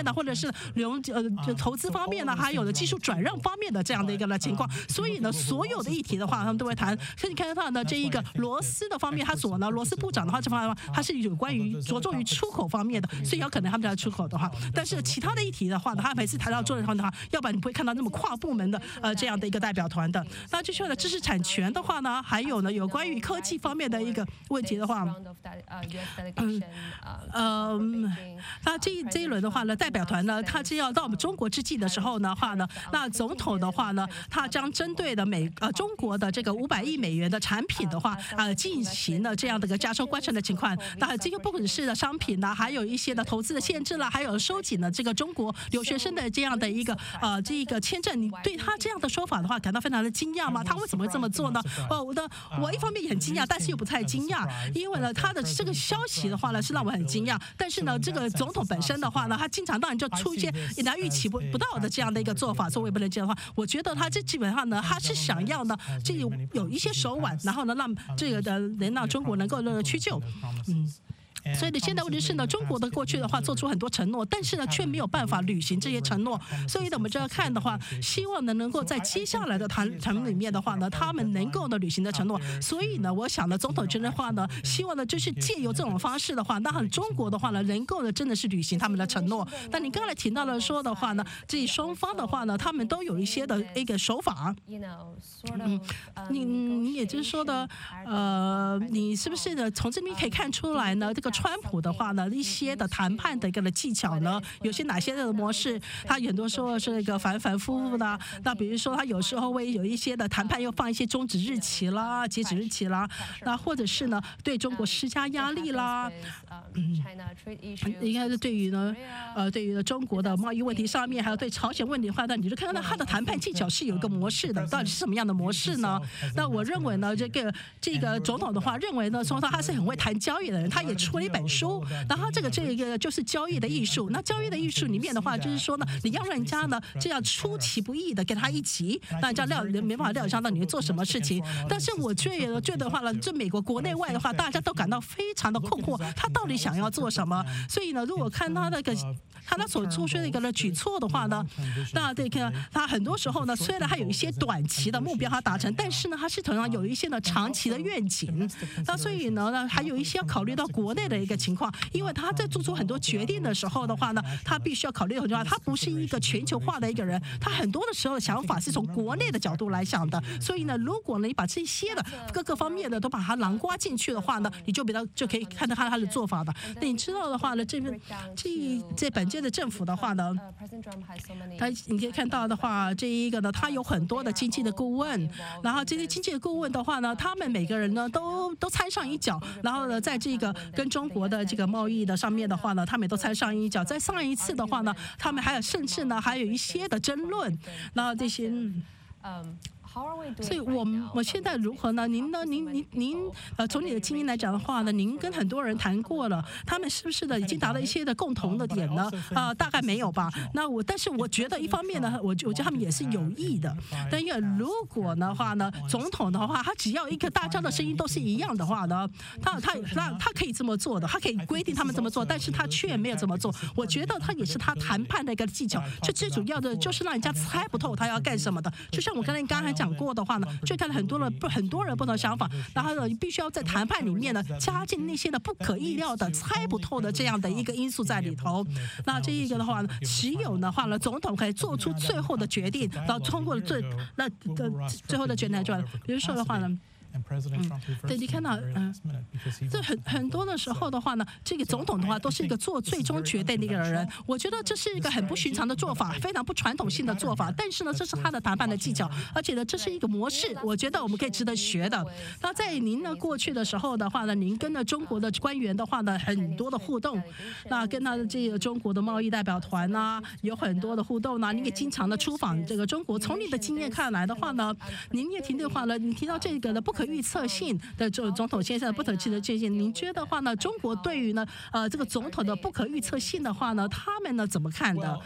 的，或者是融呃投资方面呢，还有的技术转让方面的这样的一个呢情况。所以呢，所有的议题的话，他们都会谈。可以看到呢，这一个罗斯的方面，他所呢，罗斯部长的话，这方面他是有关于着重于出口方面的，所以有可能他们要出口的话，但是其他的议题的话呢，他每次谈到做的话的话，要不然你不会看到那么跨部门的呃这样的一个代表团的。那就是呢，知识产权的话呢，还有呢，有关于科技方面的一个问题的话，嗯呃，那这这一轮的话呢，代表团呢，他是要到我们中国之际的时候呢，话呢，那总统的话呢，他将针对的美呃中国的这个五百亿美元的产品的话，呃，进行了这样的一个加收关税的情况。那这个不只是的商品呢，还有一些的投资的限制了，还有收紧了这个中国留学生的这样的一个呃这个签证。你对他这样的说法的话，感到非常的惊讶吗？他为什么会这么做呢？哦，我的我一方面也很惊讶，但是又不太惊讶，因为呢，他的这个消息的话呢，是让我很惊讶。但是呢，这个总统本身的话呢，他经常当然就出一些人家预期不不到的这样的一个做法，所以我也不能接的话，我觉得他这基本上呢，他是想要呢，这有有一些手腕，然后呢，让这个的能让中国能够呢屈就，嗯。所以呢，现在问题是呢，中国的过去的话做出很多承诺，但是呢却没有办法履行这些承诺。所以呢，我们就要看的话，希望呢能够在接下来的谈谈里面的话呢，他们能够呢履行的承诺。所以呢，我想呢，总统真的话呢，希望呢就是借由这种方式的话，那中国的话呢，能够呢真的是履行他们的承诺。但你刚才提到了说的话呢，这双方的话呢，他们都有一些的一个手法。嗯，你你也就是说的，呃，你是不是呢？从这边可以看出来呢，这个川普的话呢，一些的谈判的一个技巧呢，有些哪些的模式，他很多时候是一个反反复复的。那比如说，他有时候会有一些的谈判又放一些终止日期啦、截止日期啦，那或者是呢对中国施加压力啦。嗯，应该是对于呢，呃，对于中国的贸易问题上面，还有对朝鲜问题的话呢，你就看到他的谈判技巧是有一个模式的，到底是什么样的模式呢？那我认为呢，这个这个总统的话，认为呢说他他是很会谈交易的人，他也出了一本书，然后这个这个就是交易的艺术。那交易的艺术里面的话，就是说呢，你要让人家呢这样出其不意的给他一击，让人家料没办法料想到你会做什么事情。但是我觉得觉得的话呢，这美国国内外的话，大家都感到非常的困惑，他到底想要做什么？所以呢，如果看他那个看他所做出的一个呢举措的话呢，那这个他很多时候呢，虽然他有一些短期的目标他达成，但是呢，他是同样有一些呢长期的愿景。那所以呢，还有一些要考虑到国内的一个情况，因为他在做出很多决定的时候的话呢，他必须要考虑很多，他不是一个全球化的一个人，他很多的时候的想法是从国内的角度来想的。所以呢，如果呢你把这些的各个方面的都把它囊括进去的话呢，你就比较就可以看到他他的做法的。那你知道的话呢，这边这这本届的政府的话呢，他你可以看到的话，这一个呢，他有很多的经济的顾问，然后这些经济的顾问的话呢，他们每个人呢都都掺上一脚，然后呢，在这个跟中国的这个贸易的上面的话呢，他们也都掺上一脚。在上一次的话呢，他们还有甚至呢还有一些的争论，然后这些嗯。所以我我现在如何呢？您呢？您您您呃，从你的经验来讲的话呢，您跟很多人谈过了，他们是不是的已经达到一些的共同的点呢？啊、呃，大概没有吧。那我但是我觉得一方面呢，我我觉得他们也是有意的。但因为如果的话呢，总统的话，他只要一个大家的声音都是一样的话呢，他他他他可以这么做的，他可以规定他们这么做，但是他却没有这么做。我觉得他也是他谈判的一个技巧，就最主要的就是让人家猜不透他要干什么的。就像我刚才刚才讲过的话呢，就看到很多人不很多人不同的想法，然后呢，必须要在谈判里面呢加进那些的不可意料的、猜不透的这样的一个因素在里头。那这一个的话呢，只有的话呢，总统可以做出最后的决定，然后通过最那的最后的决定出来。比如说的话呢。嗯，对，你看到，嗯，这很很多的时候的话呢，这个总统的话都是一个做最终决定的一个人。我觉得这是一个很不寻常的做法，非常不传统性的做法。但是呢，这是他的谈判的技巧，而且呢，这是一个模式，我觉得我们可以值得学的。那在您呢过去的时候的话呢，您跟着中国的官员的话呢，很多的互动，那跟他的这个中国的贸易代表团呐、啊，有很多的互动呢、啊。您也经常的出访这个中国。从你的经验看来的话呢，您也提的话呢，你提到这个的不可预测性的这总统先生的不可预测性，您觉得的话呢，中国对于呢呃这个总统的不可预测性的话呢，他们呢怎么看的？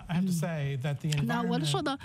那我说的。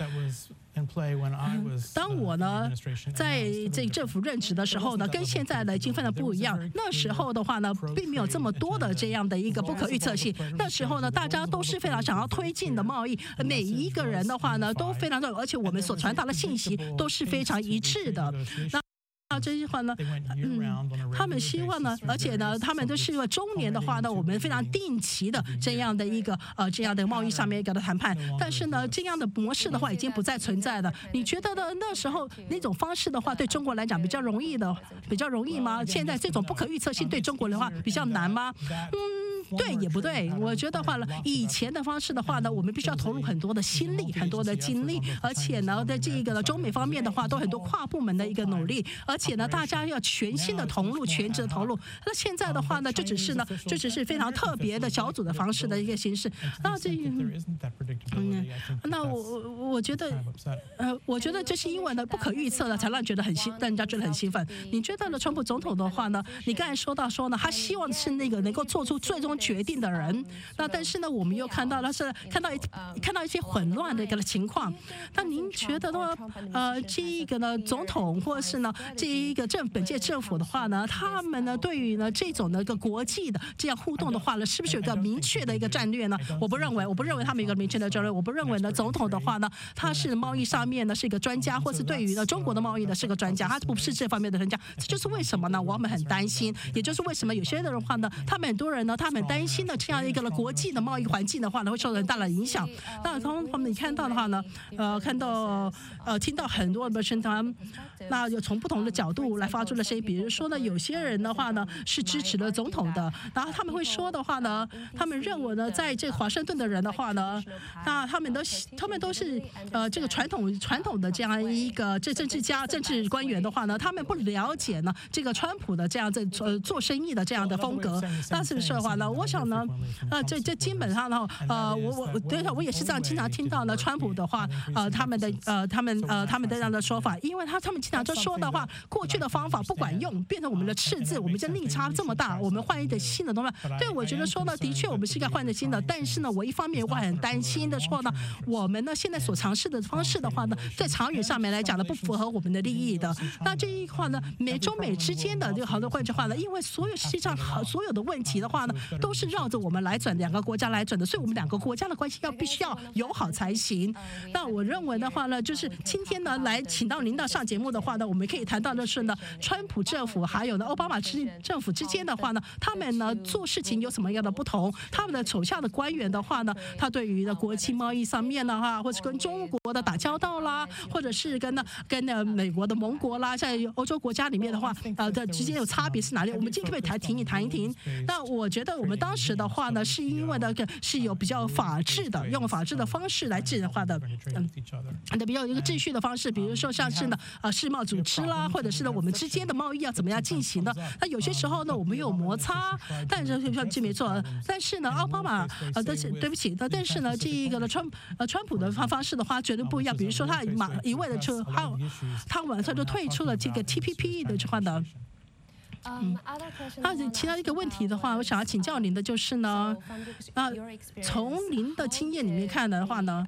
当我呢在这政府任职的时候呢，跟现在的经费呢不一样。那时候的话呢，并没有这么多的这样的一个不可预测性。那时候呢，大家都是非常想要推进的贸易，每一个人的话呢都非常重要，而且我们所传达的信息都是非常一致的。那那这句话呢，嗯，他们希望呢，而且呢，他们都是中年的话呢，我们非常定期的这样的一个呃这样的贸易上面一个的谈判，但是呢，这样的模式的话已经不再存在了。你觉得呢？那时候那种方式的话，对中国来讲比较容易的，比较容易吗？现在这种不可预测性对中国的话比较难吗？嗯。对也不对，我觉得话呢，以前的方式的话呢，我们必须要投入很多的心力、很多的精力，而且呢，在这个呢中美方面的话，都很多跨部门的一个努力，而且呢，大家要全心的投入、全职的投入。那现在的话呢，就只是呢，就只是非常特别的小组的方式的一个形式。那这嗯，那我我觉得，呃，我觉得这是因为呢不可预测的，才让人觉得很兴，让人家觉得很兴奋。你觉得呢？川普总统的话呢，你刚才说到说呢，他希望是那个能够做出最终决定的人，那但是呢，我们又看到了是看到一看到一些混乱的一个情况。那您觉得呢？呃，这一个呢，总统或是呢，这一个政本届政府的话呢，他们呢对于呢这种的一个国际的这样互动的话呢，是不是有一个明确的一个战略呢？我不认为，我不认为他们有一个明确的战略。我不认为呢，总统的话呢，他是贸易上面呢是一个专家，或是对于呢中国的贸易呢是个专家，他不是这方面的专家。这就是为什么呢？我们很担心，也就是为什么有些人的话呢，他们很多人呢，他们担心。的这样一个国际的贸易环境的话呢，会受到很大的影响。那从我们看到的话呢，呃，看到呃，听到很多的声音，那有从不同的角度来发出的声音。比如说呢，有些人的话呢是支持了总统的，然后他们会说的话呢，他们认为呢，在这个华盛顿的人的话呢，那他们都他们都是呃这个传统传统的这样一个这政治家、政治官员的话呢，他们不了解呢这个川普的这样这呃做生意的这样的风格。那是不是的话呢？我想呢。呃，这这基本上呢，呃，我我对我也是这样，经常听到呢，川普的话，呃，他们的呃，他们呃，他们的这样的说法，因为他他们经常就说的话，过去的方法不管用，变成我们的赤字，我们这逆差这么大，我们换一点新的东西。对，我觉得说呢，的确我们是该换的新的，但是呢，我一方面我很担心的说呢，我们呢现在所尝试的方式的话呢，在长远上面来讲呢，不符合我们的利益的。那这一块呢，美中美之间的这个好多换句话呢，因为所有实际上所有的问题的话呢，都是绕着我们来转，两个国家来转的，所以我们两个国家的关系要必须要友好才行。那我认为的话呢，就是今天呢来请到领导上节目的话呢，我们可以谈到的是呢，川普政府还有呢奥巴马政府之间的话呢，他们呢做事情有什么样的不同？他们的手下的官员的话呢，他对于呢国际贸易上面的话，或者跟中国的打交道啦，或者是跟呢跟呢美国的盟国啦，在欧洲国家里面的话，呃的之间有差别是哪里？我们今天可以谈停一谈一停。那我觉得我们当时的话呢，是因为呢是有比较法治的，用法治的方式来治的话的，嗯，的比较有一个秩序的方式，比如说像是呢呃世贸组织啦，或者是呢我们之间的贸易要怎么样进行的。那有些时候呢我们有摩擦，但是这没错。但是呢奥巴马呃但是对不起，但是呢这一个呢川呃川普的方方式的话绝对不一样。比如说他马一味的就他他晚上就退出了这个 T P P 的这块的。嗯，那其他一个问题的话，我想要请教您的就是呢，啊，从您的经验里面看的话呢。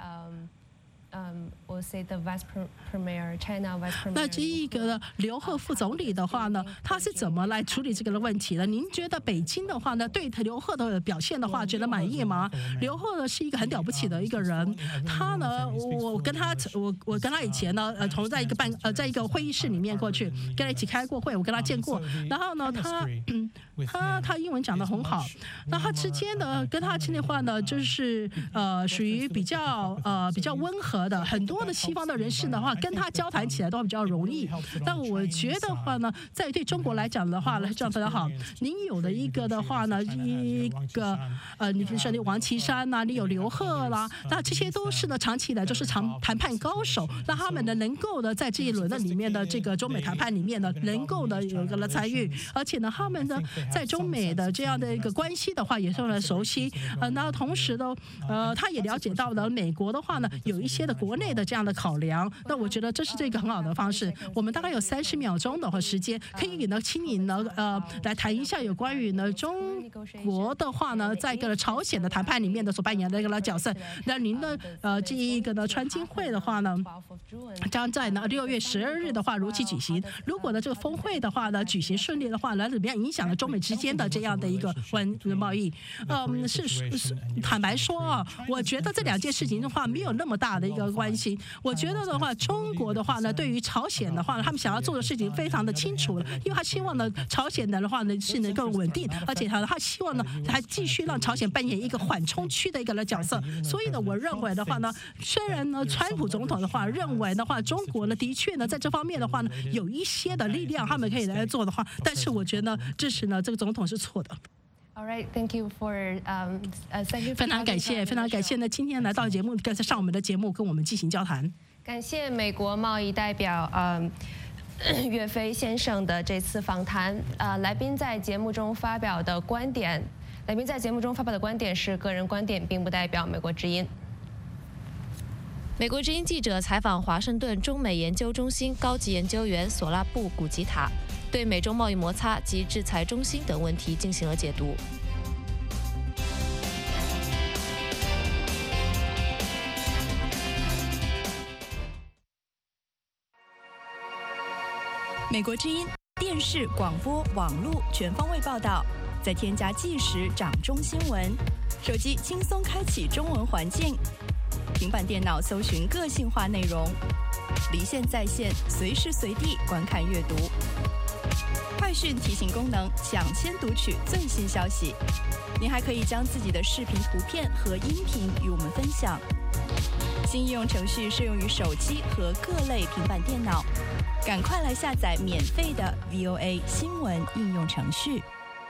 Um, we'll say the vice premier, China vice premier. 那这一个刘鹤副总理的话呢，他是怎么来处理这个的问题的？您觉得北京的话呢，对刘鹤的表现的话，觉得满意吗？刘鹤呢是一个很了不起的一个人，他呢，我跟他，我我跟他以前呢，呃，从在一个办呃，在一个会议室里面过去，跟他一起开过会，我跟他见过。然后呢，他他他英文讲得很好。那他之间呢，跟他之间的话呢，就是呃，属于比较呃比较温和。的很多的西方的人士的话，跟他交谈起来都比较容易。但我觉得话呢，在对中国来讲的话呢，这样非常好。您有的一个的话呢，一个呃，你比如说你王岐山呐、啊，你有刘鹤啦，那这些都是呢，长期以来就是长谈判高手。那他们呢，能够呢，在这一轮的里面的这个中美谈判里面呢，能够呢有一个的参与，而且呢，他们呢在中美的这样的一个关系的话，也是很熟悉。呃，那同时呢，呃，他也了解到了美国的话呢，有一些的国内的这样的考量。那我觉得这是这个很好的方式。我们大概有三十秒钟的话时间，可以呢，请你呢呃来谈一下有关于呢中国的话呢，在一个朝鲜的谈判里面的所扮演的一个角色。那您的呃这一个呢川金会的话呢，将在呢六月十二日的话如期举行。如果呢这个峰会的话呢举行顺利的话呢，怎么样影响了中美之间的这样的一个关贸易？嗯，是是坦白说啊，我觉得这两件事情的话没有那么大的一个关系。我觉得的话，中国的话呢，对于朝鲜的话呢，他们想要做的事情非常的清楚了，因为他希望呢朝鲜的话呢是能够稳定，而且他他希望呢还继续让朝鲜扮演一个缓冲区的一个的角色。所以呢，我认为的话呢，虽然呢川普总统的话认为的话，中国呢的确呢在这方面的话呢有一些的力量，他们可以来做的话，但是我觉得支持呢这个总统是错的。 All right, thank you for um, uh, thank you for 非常感谢，非常感谢呢，今天来到节目，跟上我们的节目，跟我们进行交谈。 感谢美国贸易代表嗯岳飞先生的这次访谈。呃，来宾在节目中发表的观点，来宾在节目中发表的观点是个人观点，并不代表美国之音。 美国之音记者采访华盛顿中美研究中心高级研究员索拉布古吉塔，对美中贸易摩擦及制裁中心等问题进行了解读。 美国之音电视、广播、网络全方位报道，再添加即时掌中新闻，手机轻松开启中文环境，平板电脑搜寻个性化内容，离线在线，随时随地观看阅读。快讯提醒功能，抢先读取最新消息。您还可以将自己的视频、图片和音频与我们分享。新应用程序适用于手机和各类平板电脑，赶快来下载免费的 V O A 新闻应用程序。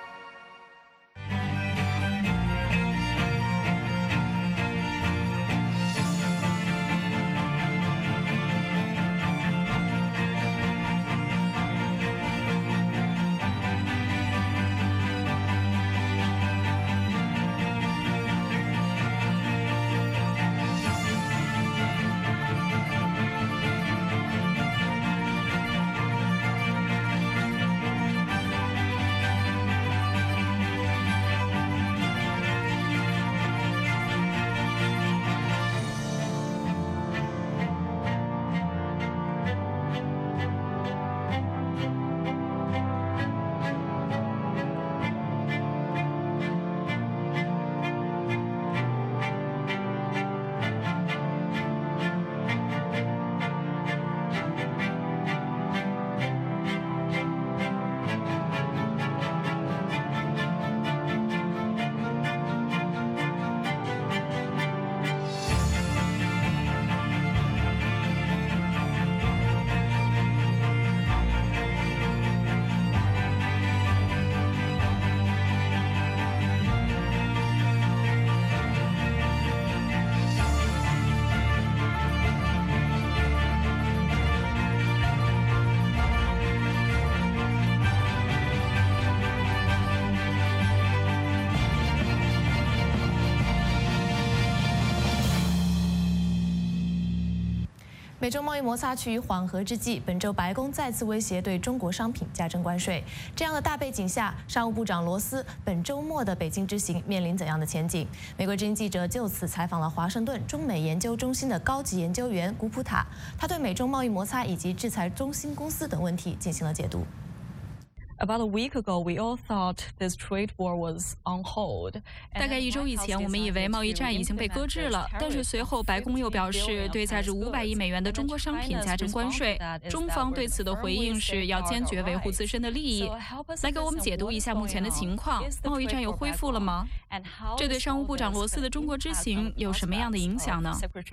美中贸易摩擦趋于缓和之际，本周白宫再次威胁对中国商品加征关税。这样的大背景下，商务部长罗斯本周末的北京之行面临怎样的前景？美国之音记者就此采访了华盛顿中美研究中心的高级研究员古普塔，他对美中贸易摩擦以及制裁中兴公司等问题进行了解读。 About a week ago, we all thought this trade war was on hold. 大概一周以前，我们以为贸易战已经被搁置了，但是随后白宫又表示对价值五百亿美元的中国商品加征关税。中方对此的回应是要坚决维护自身的利益。来给我们解读一下目前的情况，贸易战又恢复了吗？这对商务部长罗斯的中国之行有什么样的影响呢？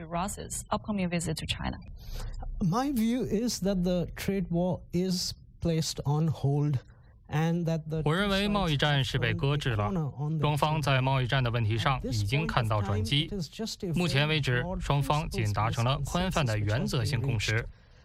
My view is that the trade war is placed on hold. 我认为贸易战是被搁置了，中方在贸易战的问题上已经看到转机。目前为止，双方仅达成了宽泛的原则性共识。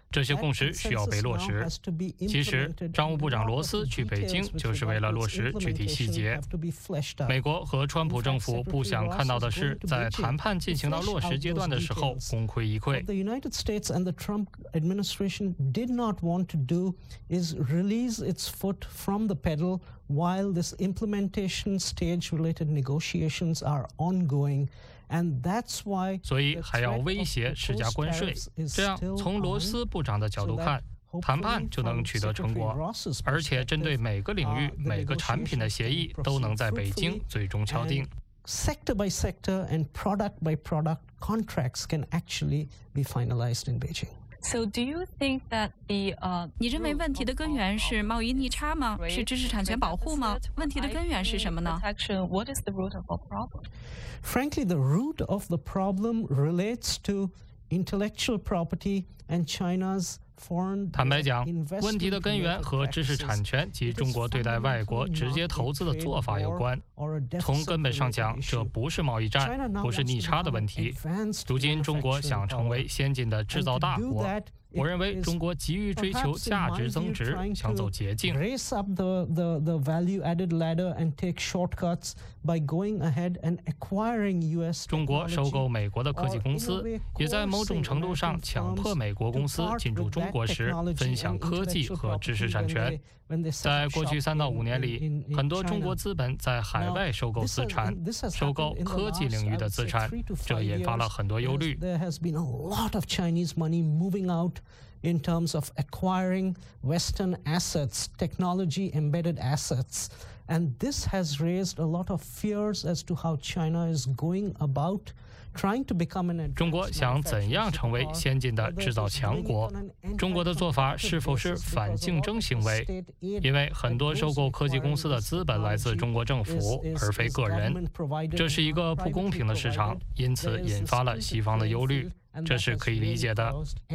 这些共识需要被落实。其实，商务部长罗斯去北京就是为了落实具体细节。美国和川普政府不想看到的是，在谈判进行到落实阶段的时候功亏一篑。 The United States and the Trump administration did not want to do is release its foot from the pedal while this implementation stage-related negotiations are ongoing. And that's why 所以还要威胁施加关税，这样从罗斯部长的角度看，谈判就能取得成果，而且针对每个领域、每个产品的协议都能在北京最终敲定。 Sector by sector and product by product contracts can actually be finalized in Beijing. So do you think that the 呃， 你认为问题的根源是贸易逆差吗？是知识产权保护吗？问题的根源是什么呢 ？What is the root of our problem? Frankly, the root of the problem relates to intellectual property and China's foreign. 坦白讲，问题的根源和知识产权及中国对待外国直接投资的做法有关。从根本上讲，这不是贸易战，不是逆差的问题。如今中国想成为先进的制造大国。我认为中国急于追求价值增值，想走捷径。 Race up the the the value-added ladder and take shortcuts by going ahead and acquiring U S. 中国收购美国的科技公司，也在某种程度上强迫美国公司进入中国时分享科技和知识产权。在过去三到五年里，很多中国资本在海外收购资产，收购科技领域的资产，这引发了很多忧虑。 There has been a lot of Chinese money moving out in terms of acquiring Western assets, technology-embedded assets. And this has raised a lot of fears as to how China is going about trying to become an. 中国想怎样成为先进的制造强国？中国的做法是否是反竞争行为？因为很多收购科技公司的资本来自中国政府，而非个人。这是一个不公平的市场，因此引发了西方的忧虑。这是可以理解的。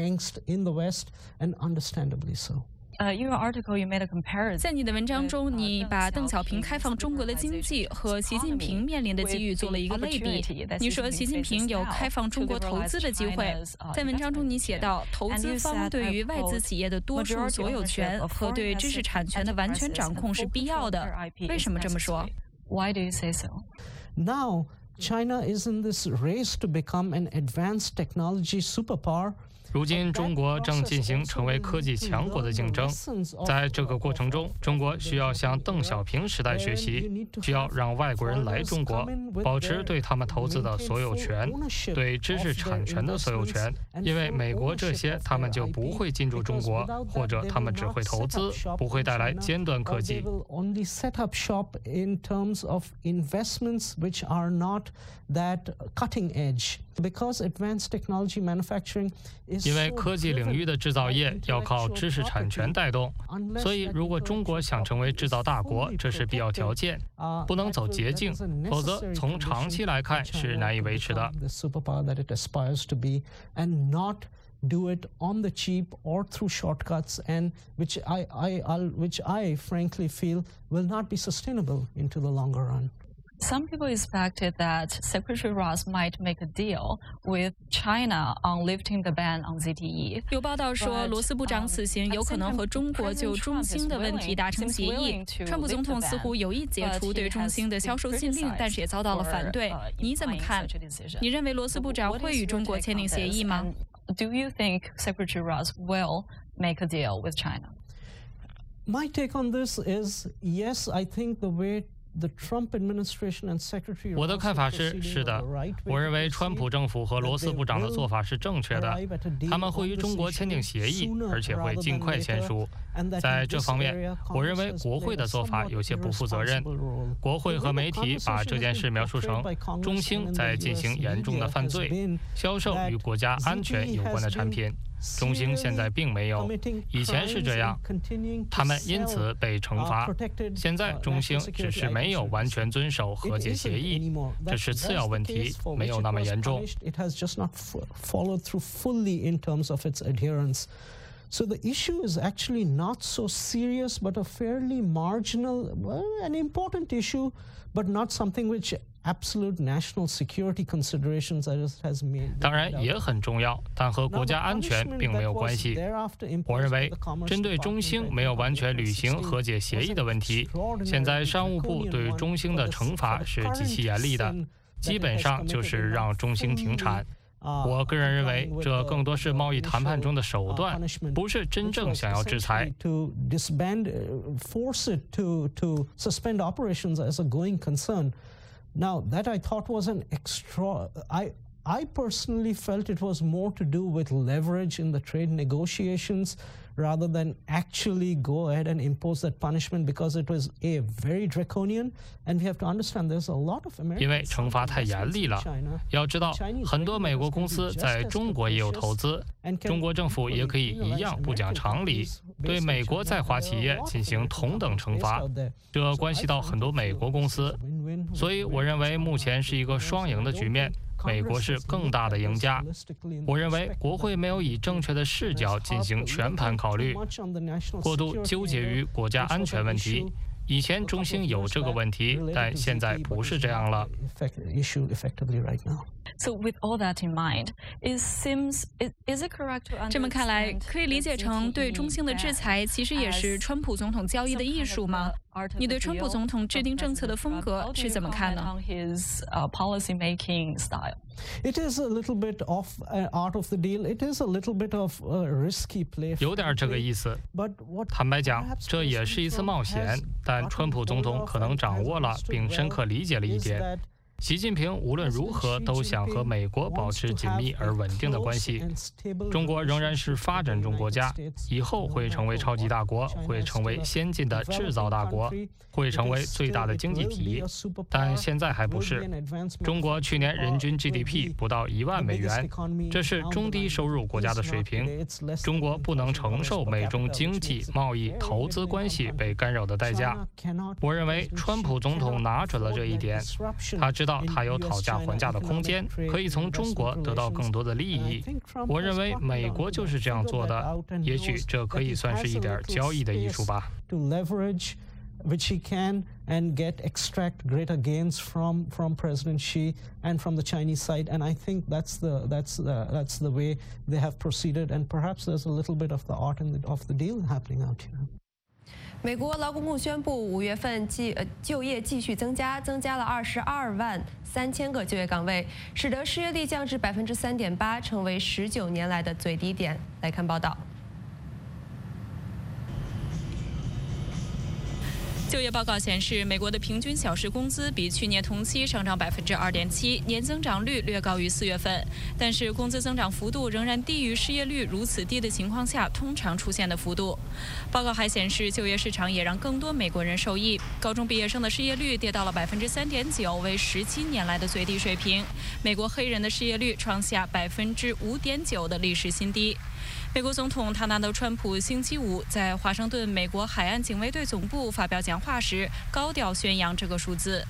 Uh, in your article, you made a comparison. 在你的文章中，你把邓小平开放中国的经济和习近平面临的机遇做了一个类比。你说习近平有开放中国投资的机会。在文章中，你写到，投资方对于外资企业的多数所有权和对知识产权的完全掌控是必要的。为什么这么说 ？Why do you say so? Now, China is in this race to become an advanced technology superpower. 如今，中国正进行成为科技强国的竞争。在这个过程中，中国需要向邓小平时代学习，需要让外国人来中国，保持对他们投资的所有权，对知识产权的所有权。因为美国这些，他们就不会进驻中国，或者他们只会投资，不会带来尖端科技。因为科技领域的制造业要靠知识产权带动，所以如果中国想成为制造大国，这是必要条件，不能走捷径，否则从长期来看是难以维持的。 Do it on the cheap or through shortcuts, and which I, I, I'll, which I frankly feel will not be sustainable into the longer run. Some people expected that Secretary Ross might make a deal with China on lifting the ban on Z T E. 有报道说，罗斯部长此行有可能和中国就中兴的问题达成协议。川普总统似乎有意解除对中兴的销售禁令，但是也遭到了反对。你怎么看？你认为罗斯部长会与中国签订协议吗？ Do you think Secretary Ross will make a deal with China? My take on this is yes, I think the way the Trump administration and Secretary 我的看法是，是的，我认为川普政府和罗斯部长的做法是正确的，他们会与中国签订协议，而且会尽快签署。在这方面，我认为国会的做法有些不负责任。国会和媒体把这件事描述成中兴在进行严重的犯罪，销售与国家安全有关的产品。中兴现在并没有，以前是这样，他们因此被惩罚。现在中兴只是没有完全遵守和解协议，这是次要问题，没有那么严重。 So the issue is actually not so serious, but a fairly marginal, well, an important issue, but not something which absolute national security considerations that it has made. 当然也很重要，但和国家安全并没有关系。我认为，针对中兴没有完全履行和解协议的问题，现在商务部对中兴的惩罚是极其严厉的，基本上就是让中兴停产。我个人认为，这更多是贸易谈判中的手段，不是真正想要制裁。 To disband, force it to to suspend operations as a going concern. Now that I thought was an extra. I I personally felt it was more to do with leverage in the trade negotiations rather than actually go ahead and impose that punishment because it was a very draconian, and we have to understand there's a lot of American. 因为惩罚太严厉了，要知道很多美国公司在中国也有投资，中国政府也可以一样不讲常理，对美国在华企业进行同等惩罚，这关系到很多美国公司，所以我认为目前是一个双赢的局面。美国是更大的赢家。我认为国会没有以正确的视角进行全盘考虑，过度纠结于国家安全问题。以前中兴有这个问题，但现在不是这样了。 So with all that in mind, it seems is it correct to understand? 这么看来，可以理解成对中兴的制裁其实也是川普总统交易的艺术吗？你对川普总统制定政策的风格是怎么看呢？ His policy making style. It is a little bit of uh, art of the deal. It is a little bit of a risky play. 有点这个意思。坦白讲，这也是一次冒险，但川普总统可能掌握了并深刻理解了一点。习近平无论如何都想和美国保持紧密而稳定的关系。中国仍然是发展中国家，以后会成为超级大国，会成为先进的制造大国，会成为最大的经济体，但现在还不是。中国去年人均 G D P 不到一万美元，这是中低收入国家的水平。中国不能承受美中经济、贸易、投资关系被干扰的代价。我认为川普总统拿准了这一点，他知道他有讨价还价的空间，可以从中国得到更多的利益。我认为美国就是这样做的，也许这可以算是一点交易的艺术吧。 Which he can and get extract greater gains from from President Xi and from the Chinese side, and I think that's the that's the, that's the way they have proceeded, and perhaps there's a little bit of the art in the, of the deal happening out here. 美国劳工部宣布，五月份继呃就业继续增加，增加了二十二万三千个就业岗位，使得失业率降至百分之三点八，成为十九年来的最低点。来看报道。 就业报告显示，美国的平均小时工资比去年同期上涨百分之二点七，年增长率略高于四月份，但是工资增长幅度仍然低于失业率如此低的情况下通常出现的幅度。报告还显示，就业市场也让更多美国人受益，高中毕业生的失业率跌到了百分之三点九，为十七年来的最低水平。美国黑人的失业率创下百分之五点九的历史新低。美国总统唐纳德·川普星期五在华盛顿美国海岸警卫队总部发表讲话时，高调宣扬这个数字。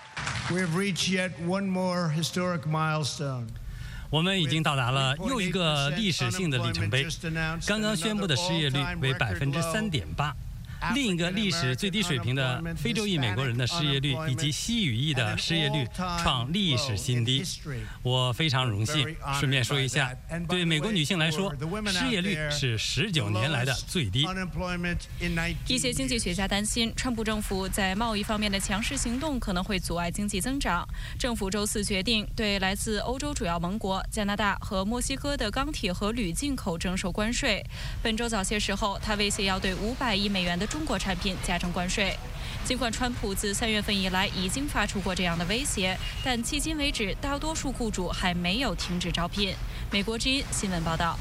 我们已经到达了又一个历史性的里程碑，刚刚宣布的失业率为百分之三点八。另一个历史最低水平的非洲裔美国人的失业率以及西语裔的失业率创历史新低。我非常荣幸。顺便说一下，对美国女性来说，失业率是十九年来的最低。 一些经济学家担心，川普政府在贸易方面的强势行动可能会阻碍经济增长。政府周四决定对来自欧洲主要盟国加拿大和墨西哥的钢铁和铝进口征收关税。本周早些时候，他威胁要对五百亿美元的中国产品加征关税。尽管川普自三月份以来已经发出过这样的威胁，但迄今为止，大多数雇主还没有停止招聘。美国之音新闻报道。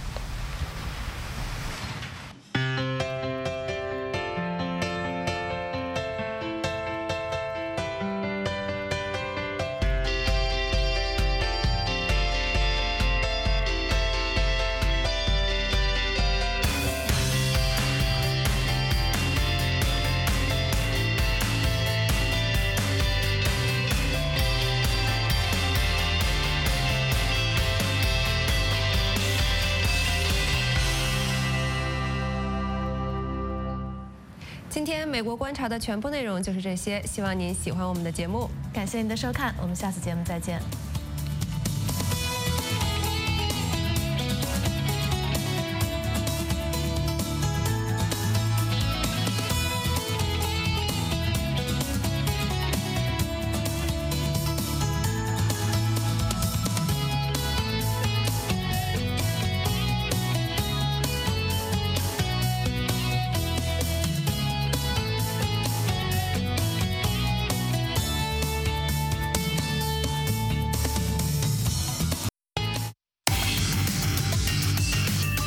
今天美国观察的全部内容就是这些，希望您喜欢我们的节目， 感谢您的收看，我们下次节目再见。